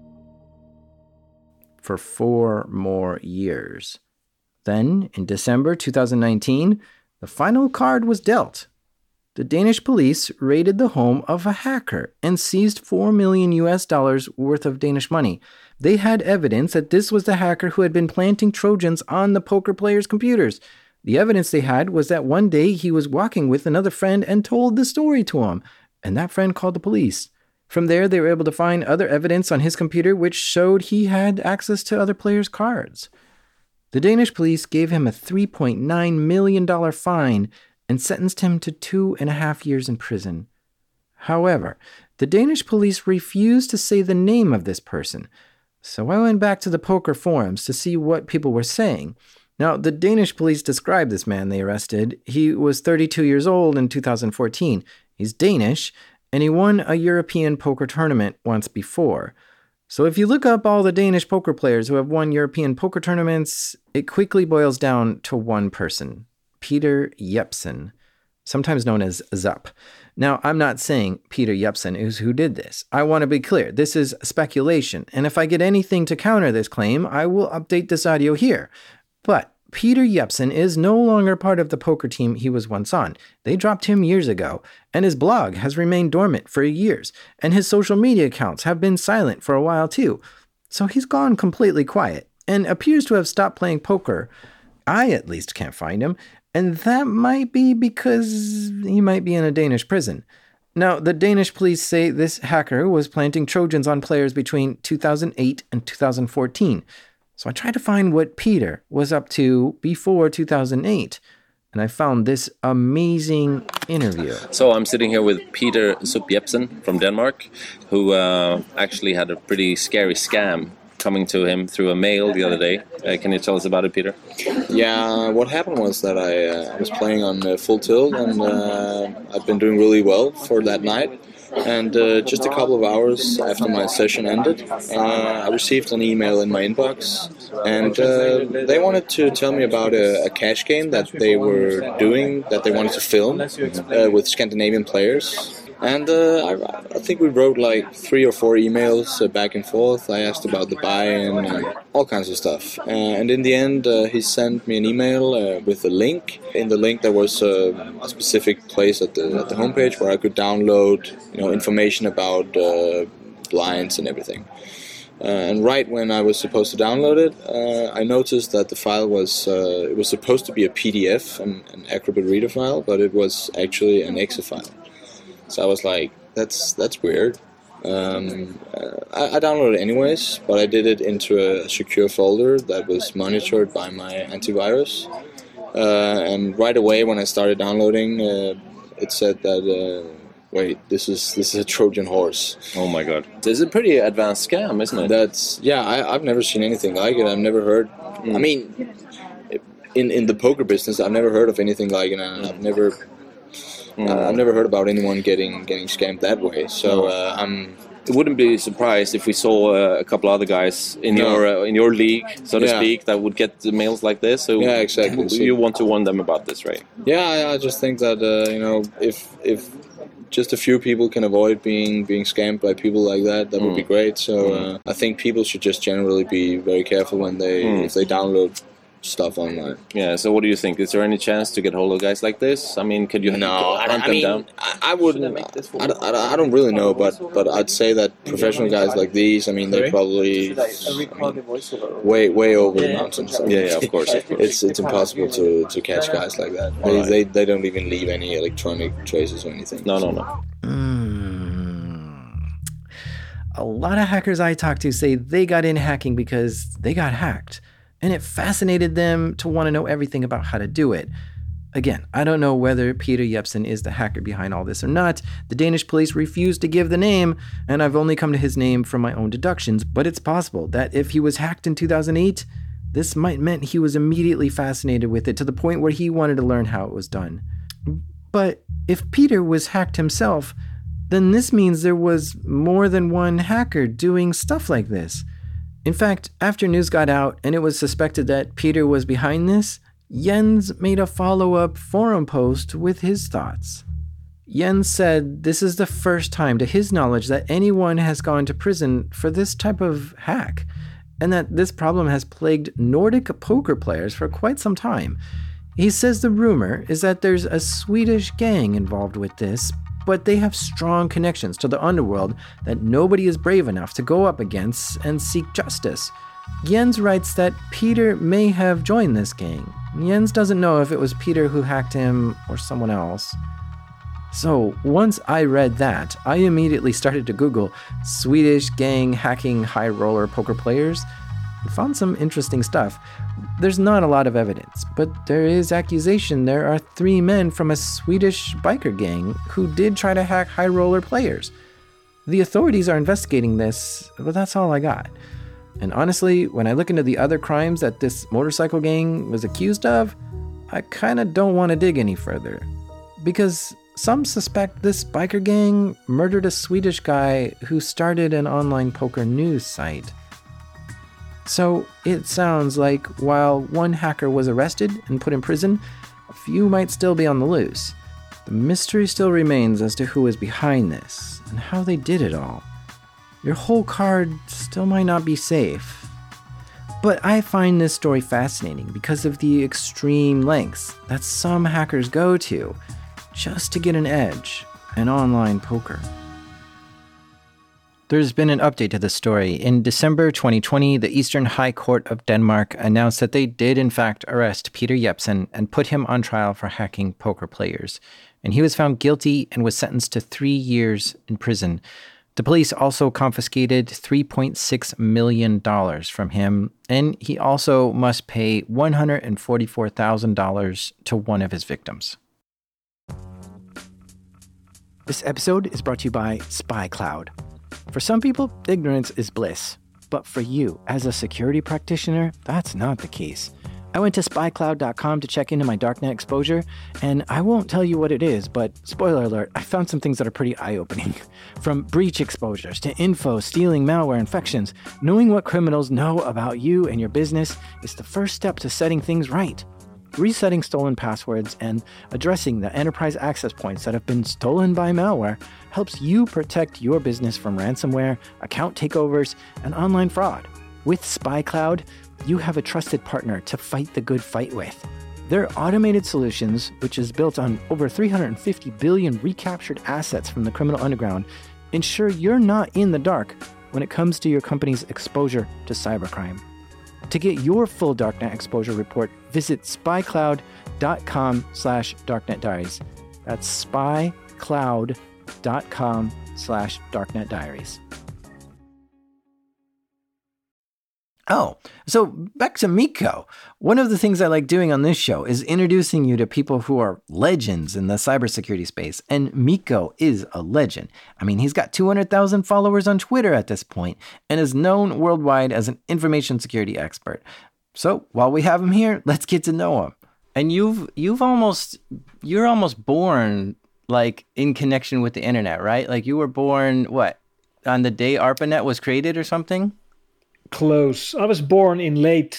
For 4 more years. Then, in December 2019, the final card was dealt. The Danish police raided the home of a hacker and seized $4 million worth of Danish money. They had evidence that this was the hacker who had been planting Trojans on the poker players' computers. The evidence they had was that one day he was walking with another friend and told the story to him, and that friend called the police. From there, they were able to find other evidence on his computer which showed he had access to other players' cards. The Danish police gave him a $3.9 million fine and sentenced him to 2.5 years in prison. However, the Danish police refused to say the name of this person, so I went back to the poker forums to see what people were saying. Now, the Danish police described this man they arrested. He was 32 years old in 2014. He's Danish, and he won a European poker tournament once before. So if you look up all the Danish poker players who have won European poker tournaments, it quickly boils down to one person, Peter Jepsen, sometimes known as Zup. Now, I'm not saying Peter Jepsen is who did this. I want to be clear, this is speculation, and if I get anything to counter this claim, I will update this audio here. But Peter Jepsen is no longer part of the poker team he was once on. They dropped him years ago, and his blog has remained dormant for years, and his social media accounts have been silent for a while too. So he's gone completely quiet, and appears to have stopped playing poker. I at least can't find him, and that might be because he might be in a Danish prison. Now, the Danish police say this hacker was planting Trojans on players between 2008 and 2014. So I tried to find what Peter was up to before 2008, and I found this amazing interview. So I'm sitting here with Peter Zup Jepsen from Denmark, who actually had a pretty scary scam coming to him through a mail the other day. Can you tell us about it, Peter? Yeah, what happened was that I was playing on full tilt, and I've been doing really well for that night. And just a couple of hours after my session ended, I received an email in my inbox, and they wanted to tell me about a cash game that they were doing, that they wanted to film with Scandinavian players. And I think we wrote like 3 or 4 emails back and forth. I asked about the buy-in and all kinds of stuff. And in the end, he sent me an email with a link. In the link, there was a specific place at the homepage where I could download, information about blinds and everything. And right when I was supposed to download it, I noticed that the file was it was supposed to be a PDF, an Acrobat Reader file, but it was actually an exe file. So I was like, that's weird. I downloaded it anyways, but I did it into a secure folder that was monitored by my antivirus. And right away when I started downloading, it said that, wait, this is a Trojan horse. Oh my god. It's a pretty advanced scam, isn't it? I've never seen anything like it. I've never heard, I mean, in the poker business, I've never heard of anything like it, and I've never heard about anyone getting scammed that way. So I wouldn't be surprised if we saw a couple other guys in your league, so to speak, that would get the mails like this. So yeah, exactly. You want to warn them about this, right? Yeah, I just think that if just a few people can avoid being scammed by people like that would be great. So I think people should just generally be very careful when if they download stuff online. Yeah, so what do you think? Is there any chance to get hold of guys like this? I mean, could you hunt them down? I wouldn't. I don't really know, but I'd say that professional guys like these, I mean, they're probably way over the mountains. Yeah, of course. It's impossible to catch guys like that. They don't even leave any electronic traces or anything. No. A lot of hackers I talk to say they got in hacking because they got hacked. And it fascinated them to want to know everything about how to do it. Again, I don't know whether Peter Jepsen is the hacker behind all this or not. The Danish police refused to give the name, and I've only come to his name from my own deductions, but it's possible that if he was hacked in 2008, this might meant he was immediately fascinated with it to the point where he wanted to learn how it was done. But if Peter was hacked himself, then this means there was more than one hacker doing stuff like this. In fact, after news got out and it was suspected that Peter was behind this, Jens made a follow-up forum post with his thoughts. Jens said this is the first time to his knowledge that anyone has gone to prison for this type of hack, and that this problem has plagued Nordic poker players for quite some time. He says the rumor is that there's a Swedish gang involved with this, but they have strong connections to the underworld that nobody is brave enough to go up against and seek justice. Jens writes that Peter may have joined this gang. Jens doesn't know if it was Peter who hacked him or someone else. So once I read that, I immediately started to Google Swedish gang hacking high roller poker players and found some interesting stuff. There's not a lot of evidence, but there is accusation there are 3 men from a Swedish biker gang who did try to hack high roller players. The authorities are investigating this, but that's all I got. And honestly, when I look into the other crimes that this motorcycle gang was accused of, I kinda don't want to dig any further. Because some suspect this biker gang murdered a Swedish guy who started an online poker news site. So it sounds like while one hacker was arrested and put in prison, a few might still be on the loose. The mystery still remains as to who is behind this and how they did it all. Your whole card still might not be safe. But I find this story fascinating because of the extreme lengths that some hackers go to just to get an edge in online poker. There's been an update to this story. In December 2020, the Eastern High Court of Denmark announced that they did in fact arrest Peter Jepsen and put him on trial for hacking poker players. And he was found guilty and was sentenced to 3 years in prison. The police also confiscated $3.6 million from him, and he also must pay $144,000 to one of his victims. This episode is brought to you by SpyCloud. For some people, ignorance is bliss. But for you, as a security practitioner, that's not the case. I went to spycloud.com to check into my darknet exposure, and I won't tell you what it is, but spoiler alert, I found some things that are pretty eye-opening. From breach exposures to info, stealing, malware, infections, knowing what criminals know about you and your business is the first step to setting things right. Resetting stolen passwords and addressing the enterprise access points that have been stolen by malware helps you protect your business from ransomware, account takeovers, and online fraud. With SpyCloud, you have a trusted partner to fight the good fight with. Their automated solutions, which is built on over 350 billion recaptured assets from the criminal underground, ensure you're not in the dark when it comes to your company's exposure to cybercrime. To get your full Darknet exposure report, visit spycloud.com/darknetdiaries. That's spycloud.com/darknetdiaries. Oh, so back to Mikko. One of the things I like doing on this show is introducing you to people who are legends in the cybersecurity space, and Mikko is a legend. I mean, he's got 200,000 followers on Twitter at this point and is known worldwide as an information security expert. So while we have him here, let's get to know him. And you're almost born like in connection with the internet, right? Like you were born, what, on the day ARPANET was created or something? Close. I was born in late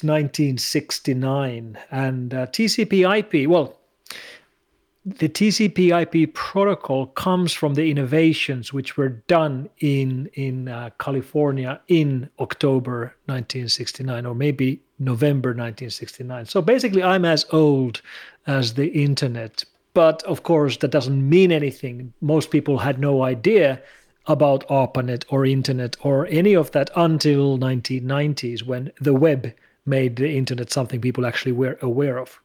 1969, and TCP/IP, well, the TCP/IP protocol comes from the innovations which were done in California in October 1969, or maybe November 1969. So basically, I'm as old as the internet. But of course, that doesn't mean anything. Most people had no idea about ARPANET or internet or any of that until 1990s, when the web made the internet something people actually were aware of.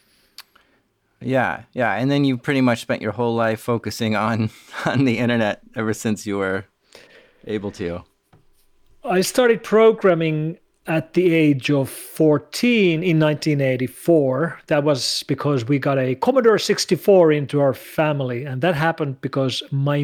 Yeah. And then you pretty much spent your whole life focusing on the internet ever since you were able to. I started programming at the age of 14 in 1984. That was because we got a Commodore 64 into our family, and that happened because my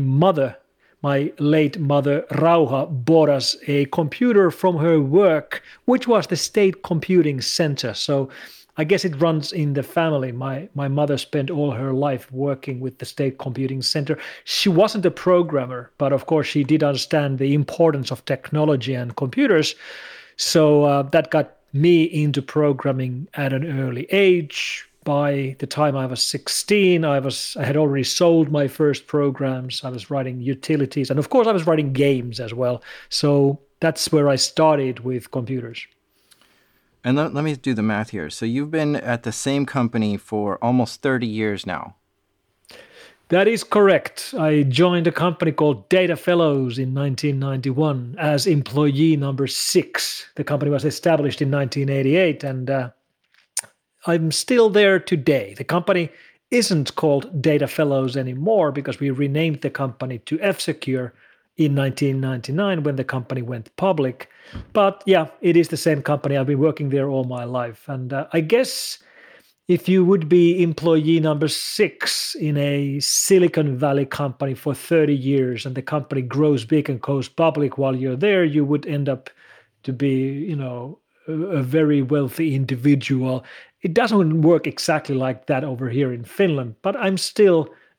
late mother, Rauha, bought us a computer from her work, which was the State Computing Center. So I guess it runs in the family. My mother spent all her life working with the State Computing Center. She wasn't a programmer, but of course she did understand the importance of technology and computers. So that got me into programming at an early age. By the time I was 16, I had already sold my first programs. I was writing utilities, and of course I was writing games as well. So that's where I started with computers. And let me do the math here. So you've been at the same company for almost 30 years now. That is correct. I joined a company called Data Fellows in 1991 as employee number 6. The company was established in 1988, and I'm still there today. The company isn't called Data Fellows anymore because we renamed the company to F-Secure in 1999 when the company went public. But yeah, it is the same company. I've been working there all my life. And I guess if you would be employee number 6 in a Silicon Valley company for 30 years and the company grows big and goes public while you're there, you would end up to be, a very wealthy individual. It doesn't work exactly like that over here in Finland, but I'm still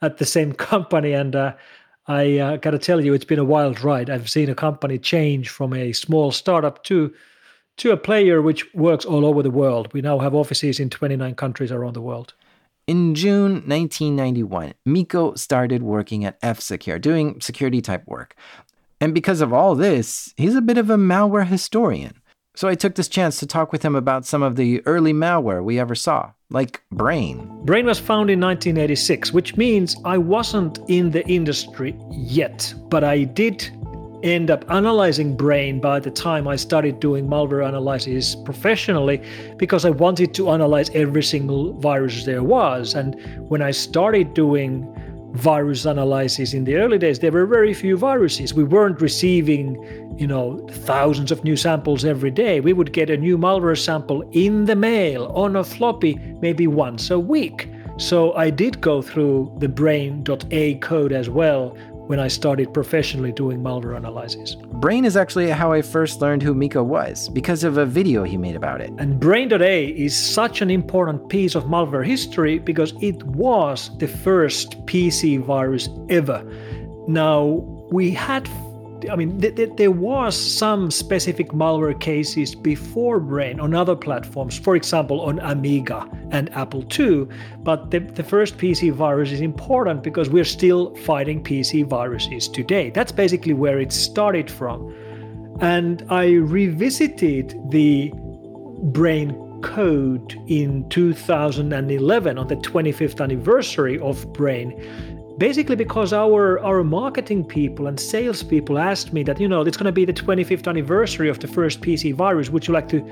at the same company, and I got to tell you, it's been a wild ride. I've seen a company change from a small startup to a player which works all over the world. We now have offices in 29 countries around the world. In June 1991, Mikko started working at F-Secure, doing security type work. And because of all this, he's a bit of a malware historian. So I took this chance to talk with him about some of the early malware we ever saw, like Brain. Brain was found in 1986, which means I wasn't in the industry yet, but I did end up analyzing Brain by the time I started doing malware analysis professionally, because I wanted to analyze every single virus there was. And when I started doing virus analysis in the early days, there were very few viruses. We weren't receiving, thousands of new samples every day. We would get a new malware sample in the mail on a floppy maybe once a week. So I did go through the Brain.A code as well when I started professionally doing malware analysis. Brain is actually how I first learned who Mikko was, because of a video he made about it. And Brain.A is such an important piece of malware history because it was the first PC virus ever. Now, there was some specific malware cases before Brain on other platforms, for example, on Amiga and Apple II, but the first PC virus is important because we're still fighting PC viruses today. That's basically where it started from. And I revisited the Brain code in 2011 on the 25th anniversary of Brain, basically because our marketing people and sales people asked me that, it's going to be the 25th anniversary of the first PC virus. Would you like to,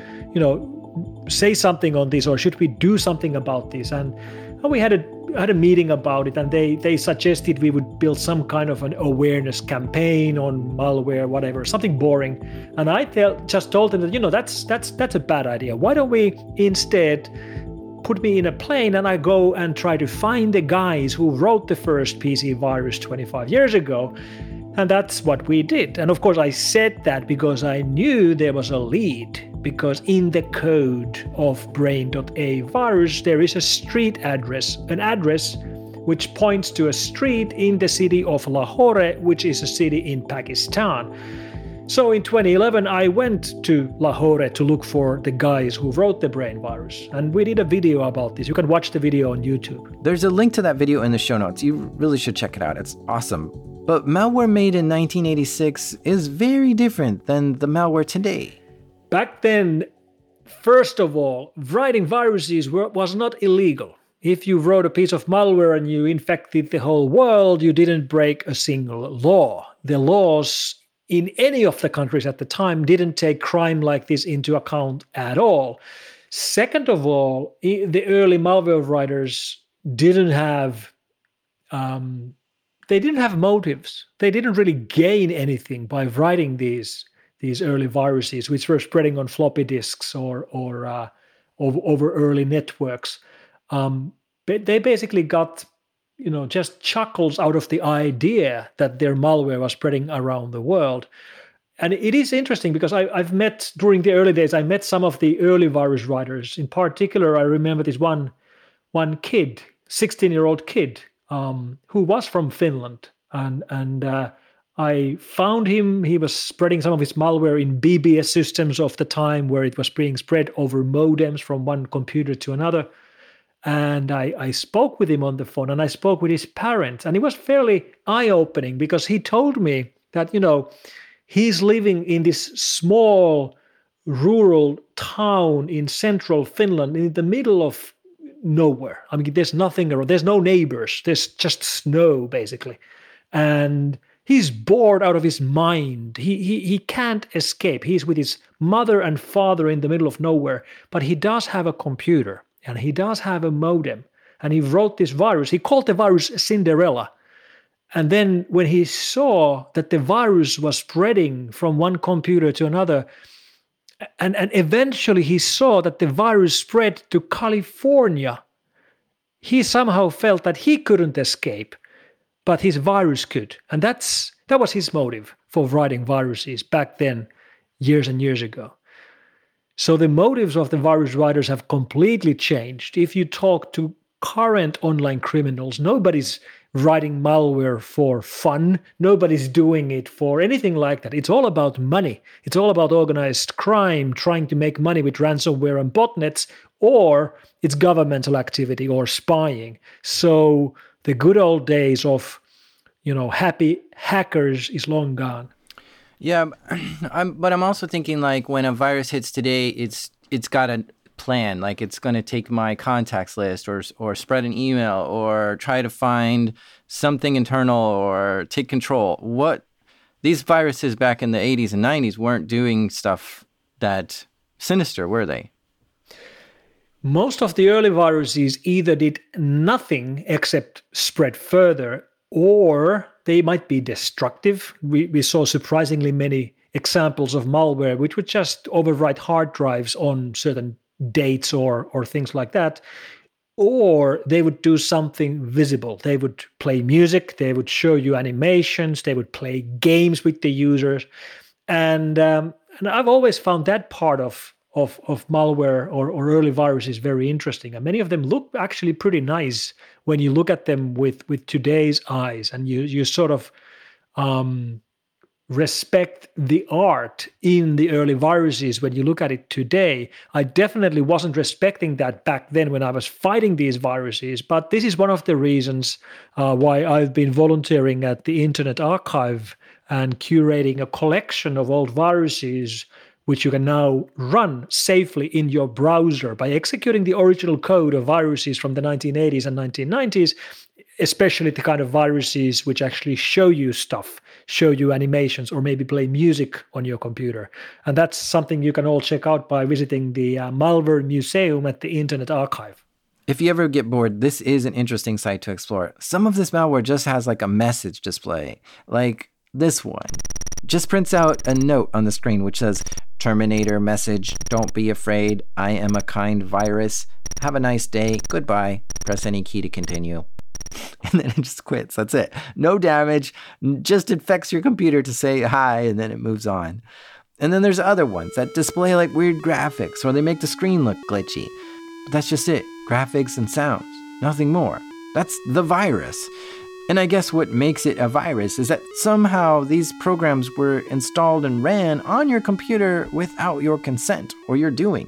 say something on this, or should we do something about this? And we had a meeting about it, and they suggested we would build some kind of an awareness campaign on malware, whatever, something boring. And I just told them that, that's a bad idea. Why don't we instead put me in a plane and I go and try to find the guys who wrote the first PC virus 25 years ago. And that's what we did. And of course, I said that because I knew there was a lead, because in the code of Brain.A virus, there is a street address, an address which points to a street in the city of Lahore, which is a city in Pakistan. So in 2011, I went to Lahore to look for the guys who wrote the Brain virus. And we did a video about this. You can watch the video on YouTube. There's a link to that video in the show notes. You really should check it out. It's awesome. But malware made in 1986 is very different than the malware today. Back then, first of all, writing viruses was not illegal. If you wrote a piece of malware and you infected the whole world, you didn't break a single law. The laws in any of the countries at the time didn't take crime like this into account at all. Second of all, the early malware writers didn't have motives. They didn't really gain anything by writing these early viruses, which were spreading on floppy disks or over early networks. They basically got just chuckles out of the idea that their malware was spreading around the world. And it is interesting because I've met, during the early days, I met some of the early virus writers. In particular, I remember this one kid, 16-year-old kid, who was from Finland. And I found him. He was spreading some of his malware in BBS systems of the time, where it was being spread over modems from one computer to another. And I spoke with him on the phone, and I spoke with his parents, and it was fairly eye-opening because he told me that, he's living in this small rural town in central Finland in the middle of nowhere. I mean, there's nothing around, there's no neighbors, there's just snow basically. And he's bored out of his mind. He can't escape. He's with his mother and father in the middle of nowhere, but he does have a computer. And he does have a modem. And he wrote this virus. He called the virus Cinderella. And then when he saw that the virus was spreading from one computer to another, and eventually he saw that the virus spread to California, he somehow felt that he couldn't escape, but his virus could. And that was his motive for writing viruses back then, years and years ago. So the motives of the virus writers have completely changed. If you talk to current online criminals, nobody's writing malware for fun. Nobody's doing it for anything like that. It's all about money. It's all about organized crime, trying to make money with ransomware and botnets, or it's governmental activity or spying. So the good old days of, happy hackers is long gone. Yeah, but I'm also thinking like when a virus hits today, it's got a plan, like it's going to take my contacts list or spread an email or try to find something internal or take control. What these viruses back in the 80s and 90s weren't doing stuff that sinister, were they? Most of the early viruses either did nothing except spread further, or they might be destructive. We saw surprisingly many examples of malware which would just overwrite hard drives on certain dates or things like that, or they would do something visible. They would play music, they would show you animations, they would play games with the users, and I've always found that part of malware or early viruses very interesting, and many of them look actually pretty nice when you look at them with today's eyes, and you sort of respect the art in the early viruses when you look at it today. I definitely wasn't respecting that back then when I was fighting these viruses, but this is one of the reasons why I've been volunteering at the Internet Archive and curating a collection of old viruses which you can now run safely in your browser by executing the original code of viruses from the 1980s and 1990s, especially the kind of viruses which actually show you stuff, show you animations, or maybe play music on your computer. And that's something you can all check out by visiting the Malware Museum at the Internet Archive. If you ever get bored, this is an interesting site to explore. Some of this malware just has like a message display, like this one. Just prints out a note on the screen which says, Terminator message, don't be afraid, I am a kind virus. Have a nice day, goodbye. Press any key to continue. And then it just quits. That's it. No damage, just infects your computer to say hi, and then it moves on. And then there's other ones that display like weird graphics, or they make the screen look glitchy. But that's just it. Graphics and sounds. Nothing more. That's the virus. And I guess what makes it a virus is that somehow these programs were installed and ran on your computer without your consent or your doing.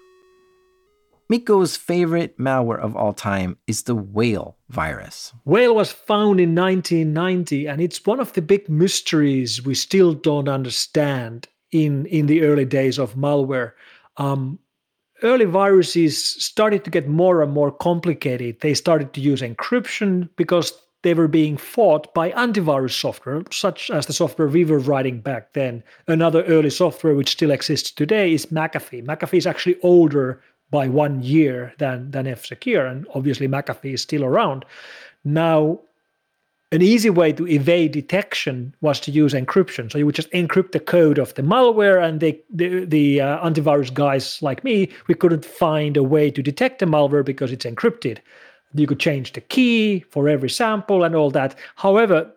Mikko's favorite malware of all time is the Whale virus. Whale was found in 1990, and it's one of the big mysteries we still don't understand in the early days of malware. Early viruses started to get more and more complicated. They started to use encryption because they were being fought by antivirus software, such as the software we were writing back then. Another early software which still exists today is McAfee. McAfee is actually older by 1 year than F-Secure, and obviously McAfee is still around. Now, an easy way to evade detection was to use encryption. So you would just encrypt the code of the malware, and the antivirus guys like me, we couldn't find a way to detect the malware because it's encrypted. You could change the key for every sample and all that. However,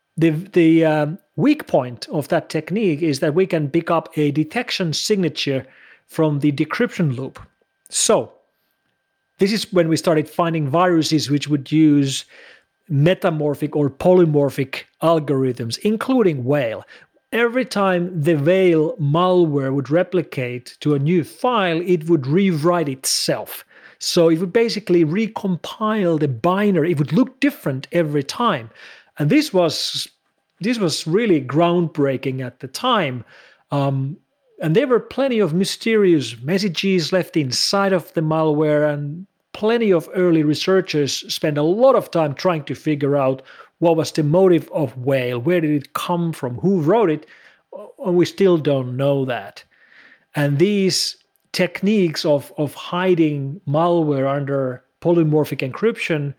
the weak point of that technique is that we can pick up a detection signature from the decryption loop. So this is when we started finding viruses which would use metamorphic or polymorphic algorithms, including Whale. Every time the Whale malware would replicate to a new file, it would rewrite itself. So it would basically recompile the binary. It would look different every time. And this was really groundbreaking at the time. And there were plenty of mysterious messages left inside of the malware, and plenty of early researchers spent a lot of time trying to figure out what was the motive of Whale, where did it come from, who wrote it, and we still don't know that. And these techniques of hiding malware under polymorphic encryption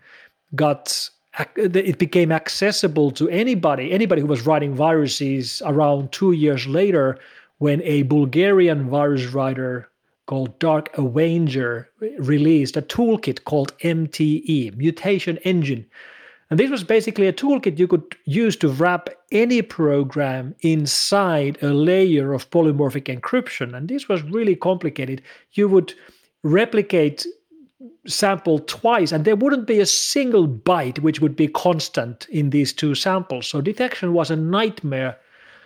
it became accessible to anybody who was writing viruses around 2 years later, when a Bulgarian virus writer called Dark Avenger released a toolkit called MTE, Mutation Engine. And this was basically a toolkit you could use to wrap any program inside a layer of polymorphic encryption. And this was really complicated. You would replicate sample twice, and there wouldn't be a single byte which would be constant in these two samples. So detection was a nightmare.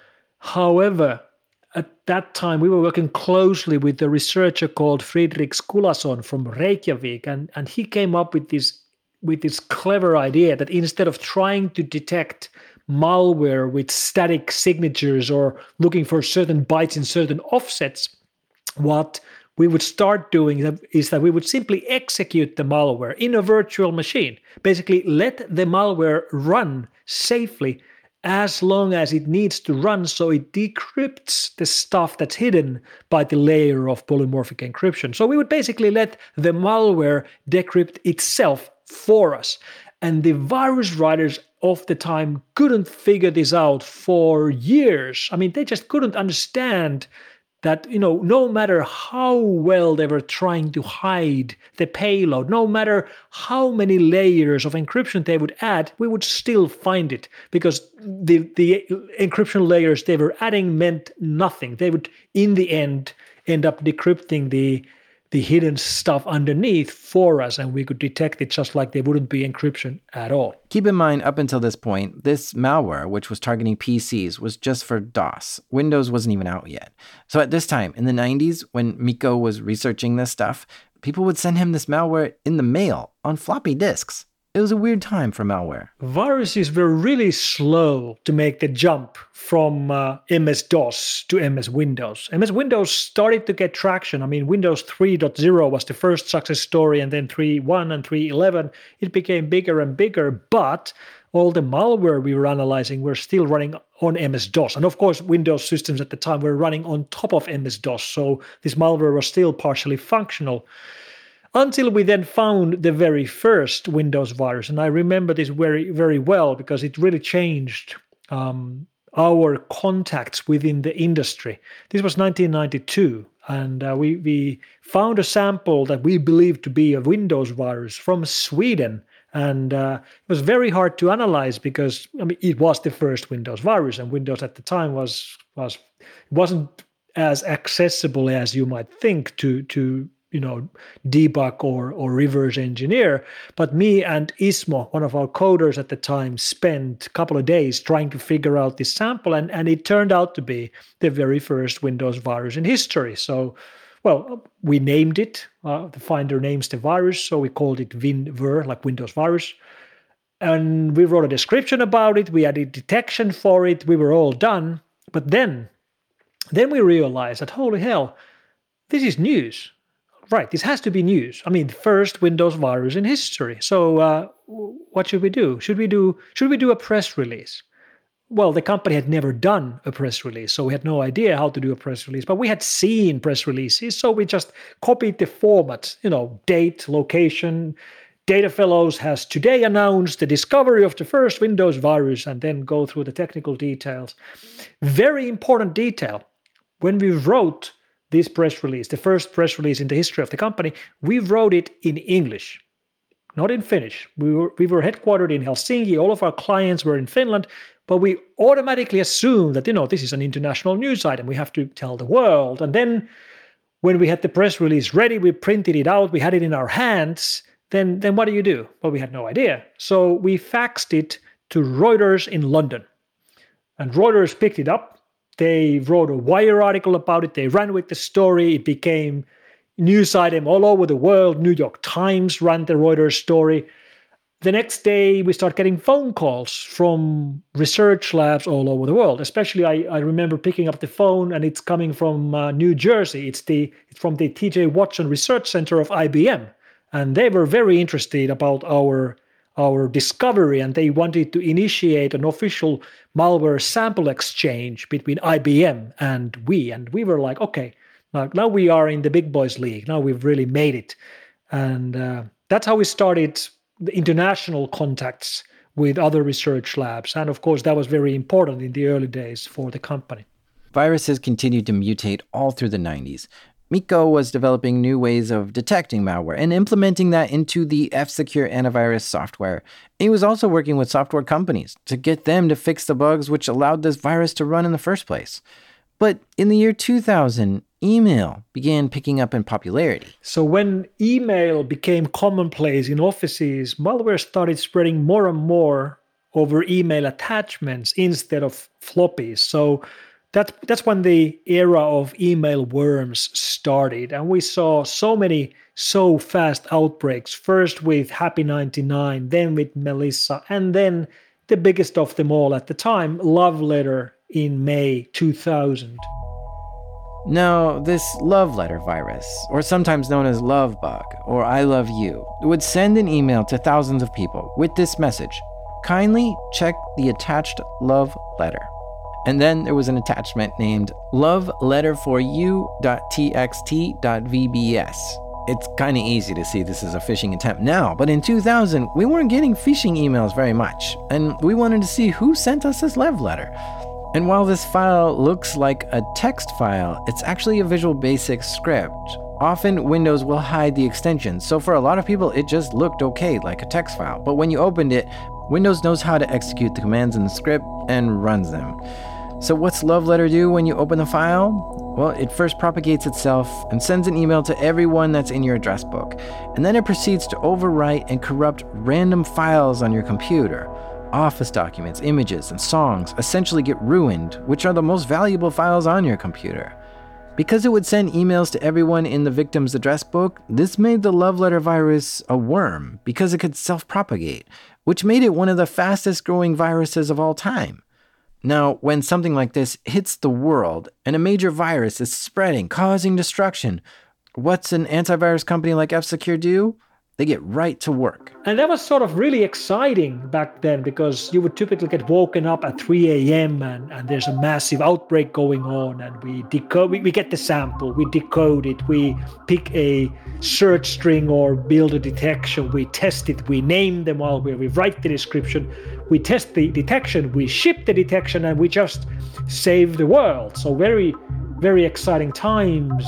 However, at that time, we were working closely with a researcher called Fridrik Skulason from Reykjavik, and he came up with this clever idea that instead of trying to detect malware with static signatures or looking for certain bytes in certain offsets, what we would start doing is that we would simply execute the malware in a virtual machine. Basically, let the malware run safely as long as it needs to run, so it decrypts the stuff that's hidden by the layer of polymorphic encryption. So we would basically let the malware decrypt itself for us. And the virus writers of the time couldn't figure this out for years. I mean, they just couldn't understand that, no matter how well they were trying to hide the payload, no matter how many layers of encryption they would add, we would still find it, because the encryption layers they were adding meant nothing. They would, in the end up decrypting the hidden stuff underneath for us, and we could detect it just like there wouldn't be encryption at all. Keep in mind, up until this point, this malware, which was targeting PCs, was just for DOS. Windows wasn't even out yet. So at this time, in the 90s, when Mikko was researching this stuff, people would send him this malware in the mail on floppy disks. It was a weird time for malware. Viruses were really slow to make the jump from MS-DOS to MS Windows. MS Windows started to get traction. I mean, Windows 3.0 was the first success story, and then 3.1 and 3.11. It became bigger and bigger, but all the malware we were analyzing were still running on MS-DOS. And of course, Windows systems at the time were running on top of MS-DOS, so this malware was still partially functional. Until we then found the very first Windows virus. And I remember this very, very well because it really changed our contacts within the industry. This was 1992, and we found a sample that we believed to be a Windows virus from Sweden. And it was very hard to analyze because, it was the first Windows virus, and Windows at the time wasn't as accessible as you might think to debug or reverse engineer. But me and Ismo, one of our coders at the time, spent a couple of days trying to figure out this sample, and it turned out to be the very first Windows virus in history. So, well, we named it, the Finder names the virus, so we called it WinVir, like Windows virus. And we wrote a description about it, we added detection for it, we were all done. But then we realized that, holy hell, this is news. Right, this has to be news. I mean, the first Windows virus in history. So what should we do? Should we do a press release? Well, the company had never done a press release, so we had no idea how to do a press release. But we had seen press releases, so we just copied the format. Date, location. Data Fellows has today announced the discovery of the first Windows virus, and then go through the technical details. Very important detail. When we wrote this press release, the first press release in the history of the company, we wrote it in English, not in Finnish. We were headquartered in Helsinki. All of our clients were in Finland, but we automatically assumed that, this is an international news item. We have to tell the world. And then when we had the press release ready, we printed it out, we had it in our hands. Then what do you do? Well, we had no idea. So we faxed it to Reuters in London. And Reuters picked it up. They wrote a Wire article about it. They ran with the story. It became a news item all over the world. New York Times ran the Reuters story. The next day, we start getting phone calls from research labs all over the world. Especially, I remember picking up the phone, and it's coming from New Jersey. It's from the T.J. Watson Research Center of IBM. And they were very interested about our discovery, and they wanted to initiate an official malware sample exchange between IBM and we. And we were like, okay, now we are in the big boys league. Now we've really made it. And that's how we started the international contacts with other research labs. And of course, that was very important in the early days for the company. Viruses continued to mutate all through the 90s. Mikko was developing new ways of detecting malware and implementing that into the F-Secure antivirus software. He was also working with software companies to get them to fix the bugs which allowed this virus to run in the first place. But in the year 2000, email began picking up in popularity. So when email became commonplace in offices, malware started spreading more and more over email attachments instead of floppies. So that's when the era of email worms started. And we saw so fast outbreaks, first with Happy99, then with Melissa, and then the biggest of them all at the time, Love Letter in May 2000. Now, this love letter virus, or sometimes known as love bug, or I love you, would send an email to thousands of people with this message: kindly check the attached love letter. And then there was an attachment named loveletterforyou.txt.vbs. It's kind of easy to see this as a phishing attempt now, but in 2000, we weren't getting phishing emails very much, and we wanted to see who sent us this love letter. And while this file looks like a text file, it's actually a Visual Basic script. Often Windows will hide the extensions, so for a lot of people it just looked okay like a text file. But when you opened it, Windows knows how to execute the commands in the script and runs them. So what's Love Letter do when you open the file? Well, it first propagates itself and sends an email to everyone that's in your address book. And then it proceeds to overwrite and corrupt random files on your computer. Office documents, images, and songs essentially get ruined, which are the most valuable files on your computer. Because it would send emails to everyone in the victim's address book, this made the Love Letter virus a worm because it could self-propagate, which made it one of the fastest growing viruses of all time. Now, when something like this hits the world and a major virus is spreading, causing destruction, what's an antivirus company like F-Secure do? They get right to work. And that was sort of really exciting back then, because you would typically get woken up at 3 a.m. and there's a massive outbreak going on, and we get the sample, we decode it, we pick a search string or build a detection, we test it, we name the malware, we write the description, we test the detection, we ship the detection, and we just save the world. So very, very exciting times.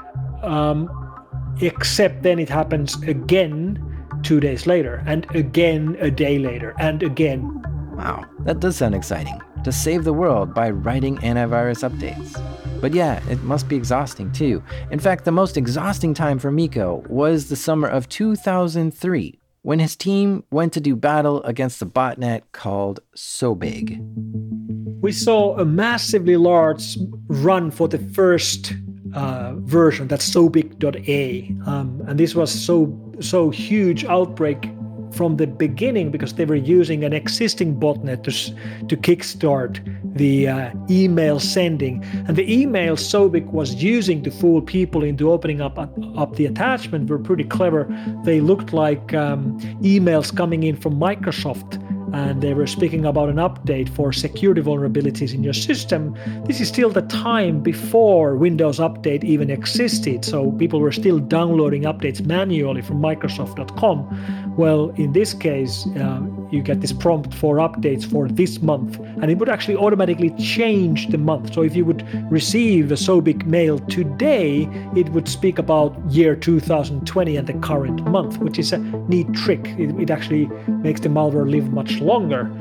Except then it happens again 2 days later, and again a day later, and again. Wow, that does sound exciting, to save the world by writing antivirus updates. But yeah, it must be exhausting too. In fact, the most exhausting time for Mikko was the summer of 2003, when his team went to do battle against a botnet called SoBig. We saw a massively large run for the first version, that's SoBig.a, and this was so huge outbreak from the beginning because they were using an existing botnet to kickstart the email sending, and the email SoBig was using to fool people into opening up the attachment were pretty clever. They looked like emails coming in from Microsoft, and they were speaking about an update for security vulnerabilities in your system. This is still the time before Windows Update even existed, so people were still downloading updates manually from Microsoft.com. Well, in this case, you get this prompt for updates for this month, and it would actually automatically change the month. So if you would receive the SoBig mail today, it would speak about year 2020 and the current month, which is a neat trick. It actually makes the malware live much longer.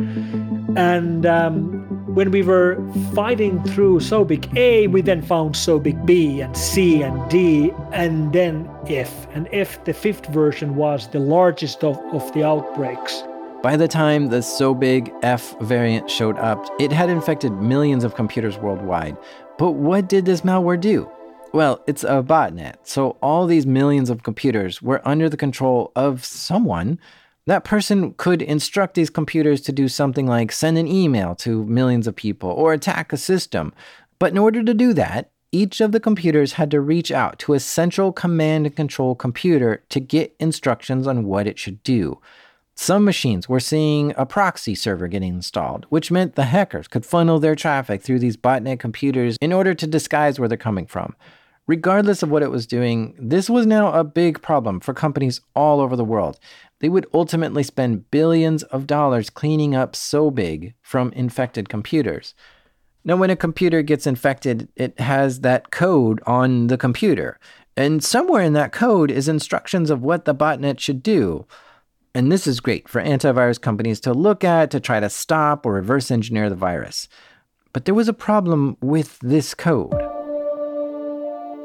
And when we were fighting through SoBig A, we then found SoBig B and C and D, and then F. And F, the fifth version, was the largest of the outbreaks. By the time the SoBig F variant showed up, it had infected millions of computers worldwide. But what did this malware do? Well, it's a botnet, so all these millions of computers were under the control of someone. That person could instruct these computers to do something like send an email to millions of people or attack a system. But in order to do that, each of the computers had to reach out to a central command and control computer to get instructions on what it should do. Some machines were seeing a proxy server getting installed, which meant the hackers could funnel their traffic through these botnet computers in order to disguise where they're coming from. Regardless of what it was doing, this was now a big problem for companies all over the world. They would ultimately spend billions of dollars cleaning up SoBig from infected computers. Now, when a computer gets infected, it has that code on the computer. And somewhere in that code is instructions of what the botnet should do. And this is great for antivirus companies to look at to try to stop or reverse engineer the virus. But there was a problem with this code.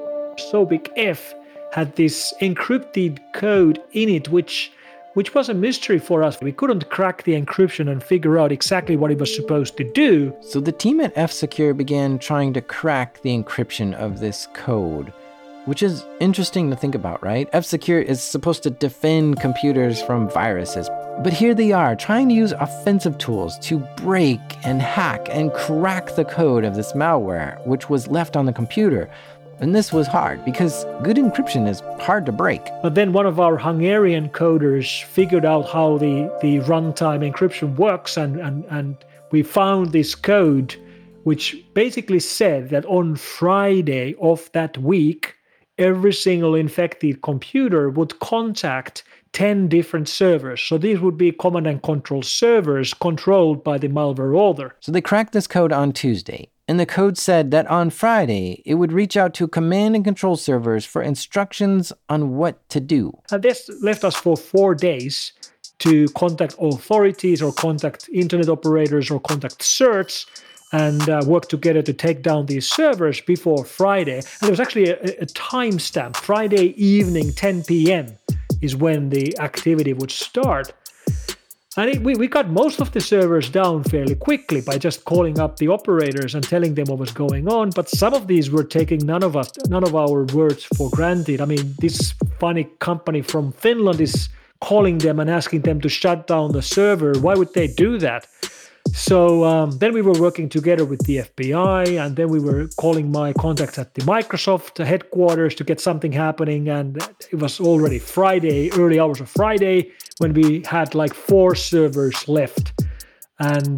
Sobik F had this encrypted code in it, which was a mystery for us. We couldn't crack the encryption and figure out exactly what it was supposed to do. So the team at F-Secure began trying to crack the encryption of this code, which is interesting to think about, right? F-Secure is supposed to defend computers from viruses, but here they are trying to use offensive tools to break and hack and crack the code of this malware, which was left on the computer. And this was hard because good encryption is hard to break. But then one of our Hungarian coders figured out how the runtime encryption works, and we found this code which basically said that on Friday of that week, every single infected computer would contact 10 different servers. So these would be command and control servers controlled by the malware author. So they cracked this code on Tuesday, and the code said that on Friday, it would reach out to command and control servers for instructions on what to do. And this left us for 4 days to contact authorities or contact internet operators or contact certs and work together to take down these servers before Friday. And there was actually a timestamp. Friday evening, 10 p.m. is when the activity would start. And we got most of the servers down fairly quickly by just calling up the operators and telling them what was going on. But some of these were taking none of our words for granted. I mean, this funny company from Finland is calling them and asking them to shut down the server. Why would they do that? So then we were working together with the FBI, and then we were calling my contacts at the Microsoft headquarters to get something happening. And it was already Friday, early hours of Friday, when we had like 4 servers left. And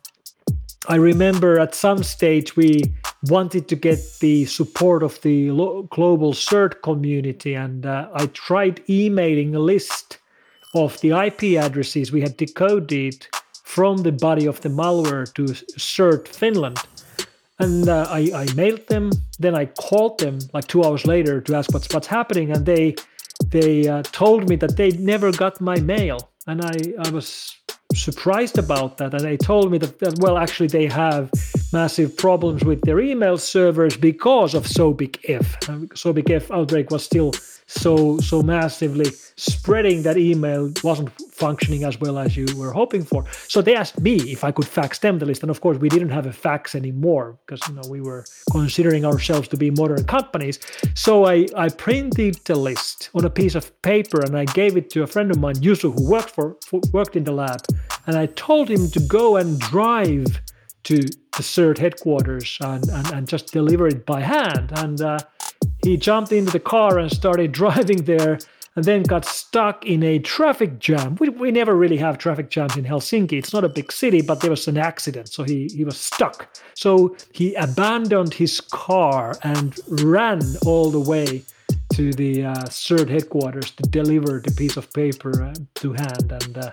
I remember at some stage we wanted to get the support of the global CERT community, and I tried emailing a list of the IP addresses we had decoded from the body of the malware to CERT Finland. And I mailed them, then I called them like 2 hours later to ask what's happening, and they told me that they never got my mail. And I was surprised about that, and they told me that well, actually they have massive problems with their email servers because of Sobik F. Sobik F outbreak was still so massively spreading that email wasn't functioning as well as you were hoping for. So they asked me if I could fax them the list, and of course we didn't have a fax anymore because we were considering ourselves to be modern companies. So I printed the list on a piece of paper and I gave it to a friend of mine, Jusu, who worked in the lab, and I told him to go and drive to the CERT headquarters and just deliver it by hand. And he jumped into the car and started driving there, and then got stuck in a traffic jam. We never really have traffic jams in Helsinki. It's not a big city, but there was an accident, so he was stuck. So he abandoned his car and ran all the way to the CERT headquarters to deliver the piece of paper to hand. And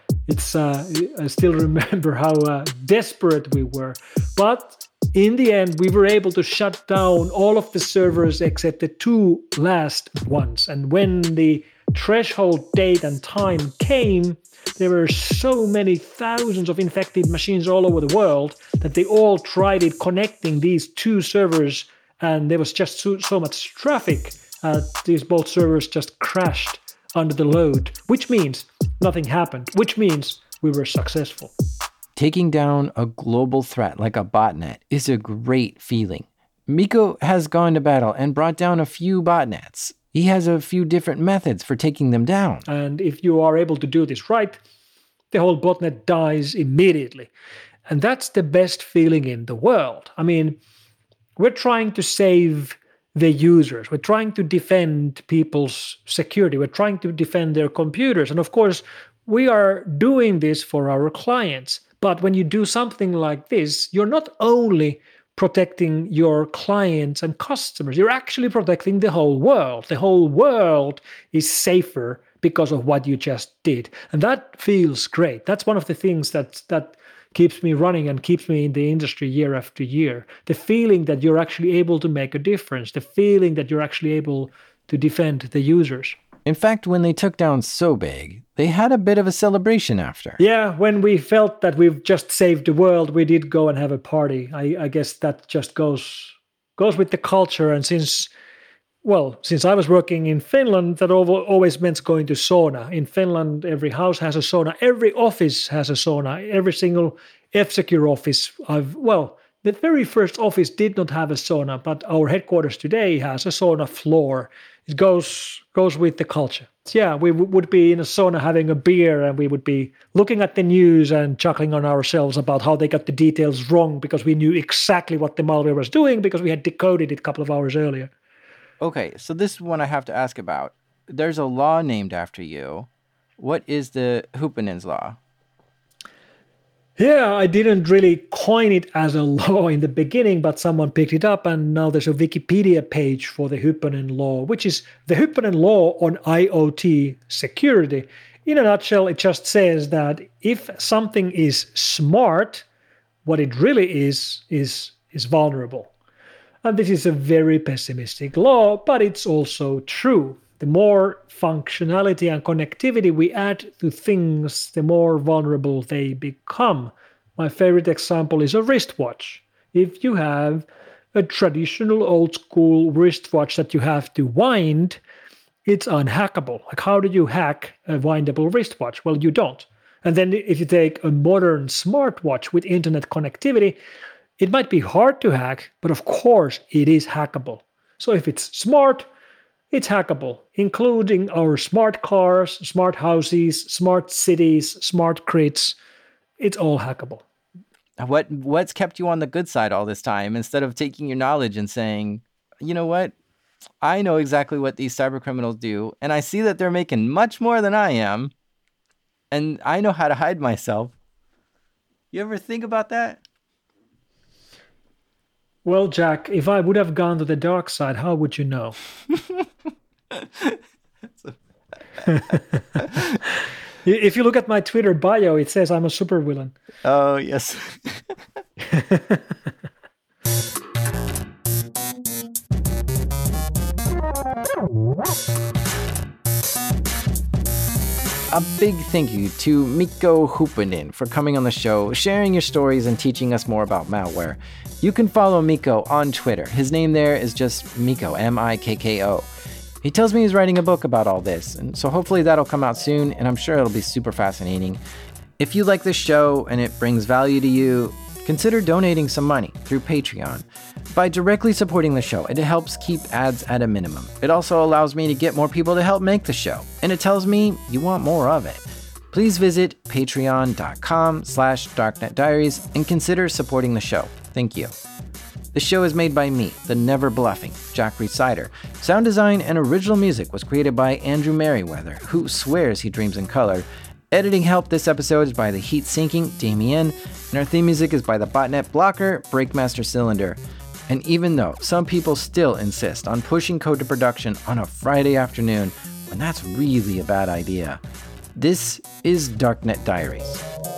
I still remember how desperate we were. But in the end, we were able to shut down all of the servers except the 2 last ones. And when the threshold date and time came, there were so many thousands of infected machines all over the world that they all tried it connecting these 2 servers, and there was just so much traffic. These both servers just crashed under the load, which means nothing happened, which means we were successful. Taking down a global threat like a botnet is a great feeling. Mikko has gone to battle and brought down a few botnets. He has a few different methods for taking them down. And if you are able to do this right, the whole botnet dies immediately. And that's the best feeling in the world. I mean, we're trying to save the users. We're trying to defend people's security. We're trying to defend their computers. And of course, we are doing this for our clients. But when you do something like this, you're not only protecting your clients and customers, you're actually protecting the whole world. The whole world is safer because of what you just did. And that feels great. That's one of the things that keeps me running and keeps me in the industry year after year. The feeling that you're actually able to make a difference, the feeling that you're actually able to defend the users. In fact, when they took down Sobig, they had a bit of a celebration after. Yeah, when we felt that we've just saved the world, we did go and have a party. I guess that just goes with the culture. And since well, since I was working in Finland, that always meant going to sauna. In Finland, every house has a sauna. Every office has a sauna. Every single F-Secure office. The very first office did not have a sauna, but our headquarters today has a sauna floor. It goes with the culture. Yeah, we would be in a sauna having a beer, and we would be looking at the news and chuckling on ourselves about how they got the details wrong because we knew exactly what the malware was doing because we had decoded it a couple of hours earlier. Okay, so this one I have to ask about. There's a law named after you. What is the Hupinen's law? Yeah, I didn't really coin it as a law in the beginning, but someone picked it up, and now there's a Wikipedia page for the Hyppönen law, which is the Hyppönen law on IoT security. In a nutshell, it just says that if something is smart, what it really is vulnerable. And this is a very pessimistic law, but it's also true. The more functionality and connectivity we add to things, the more vulnerable they become. My favorite example is a wristwatch. If you have a traditional old school wristwatch that you have to wind, it's unhackable. Like, how do you hack a windable wristwatch? Well, you don't. And then if you take a modern smartwatch with internet connectivity, it might be hard to hack, but of course it is hackable. So if it's smart, it's hackable, including our smart cars, smart houses, smart cities, smart grids. It's all hackable. What's kept you on the good side all this time instead of taking your knowledge and saying, you know what? I know exactly what these cyber criminals do, and I see that they're making much more than I am, and I know how to hide myself. You ever think about that? Well, Jack, if I would have gone to the dark side, how would you know? If you look at my Twitter bio, it says I'm a supervillain. Oh, yes. A big thank you to Mikko Hyppönen for coming on the show, sharing your stories, and teaching us more about malware. You can follow Mikko on Twitter. His name there is just Mikko, M-I-K-K-O. He tells me he's writing a book about all this, and so hopefully that'll come out soon, and I'm sure it'll be super fascinating. If you like this show and it brings value to you, consider donating some money through Patreon. By directly supporting the show, it helps keep ads at a minimum. It also allows me to get more people to help make the show, and it tells me you want more of it. Please visit patreon.com/darknetdiaries and consider supporting the show. Thank you. The show is made by me, the never bluffing Jack Rhysider. Sound design and original music was created by Andrew Merriweather, who swears he dreams in color. Editing help this episode is by the heat sinking Damien, and our theme music is by the botnet blocker Breakmaster Cylinder. And even though some people still insist on pushing code to production on a Friday afternoon, when that's really a bad idea, this is Darknet Diaries.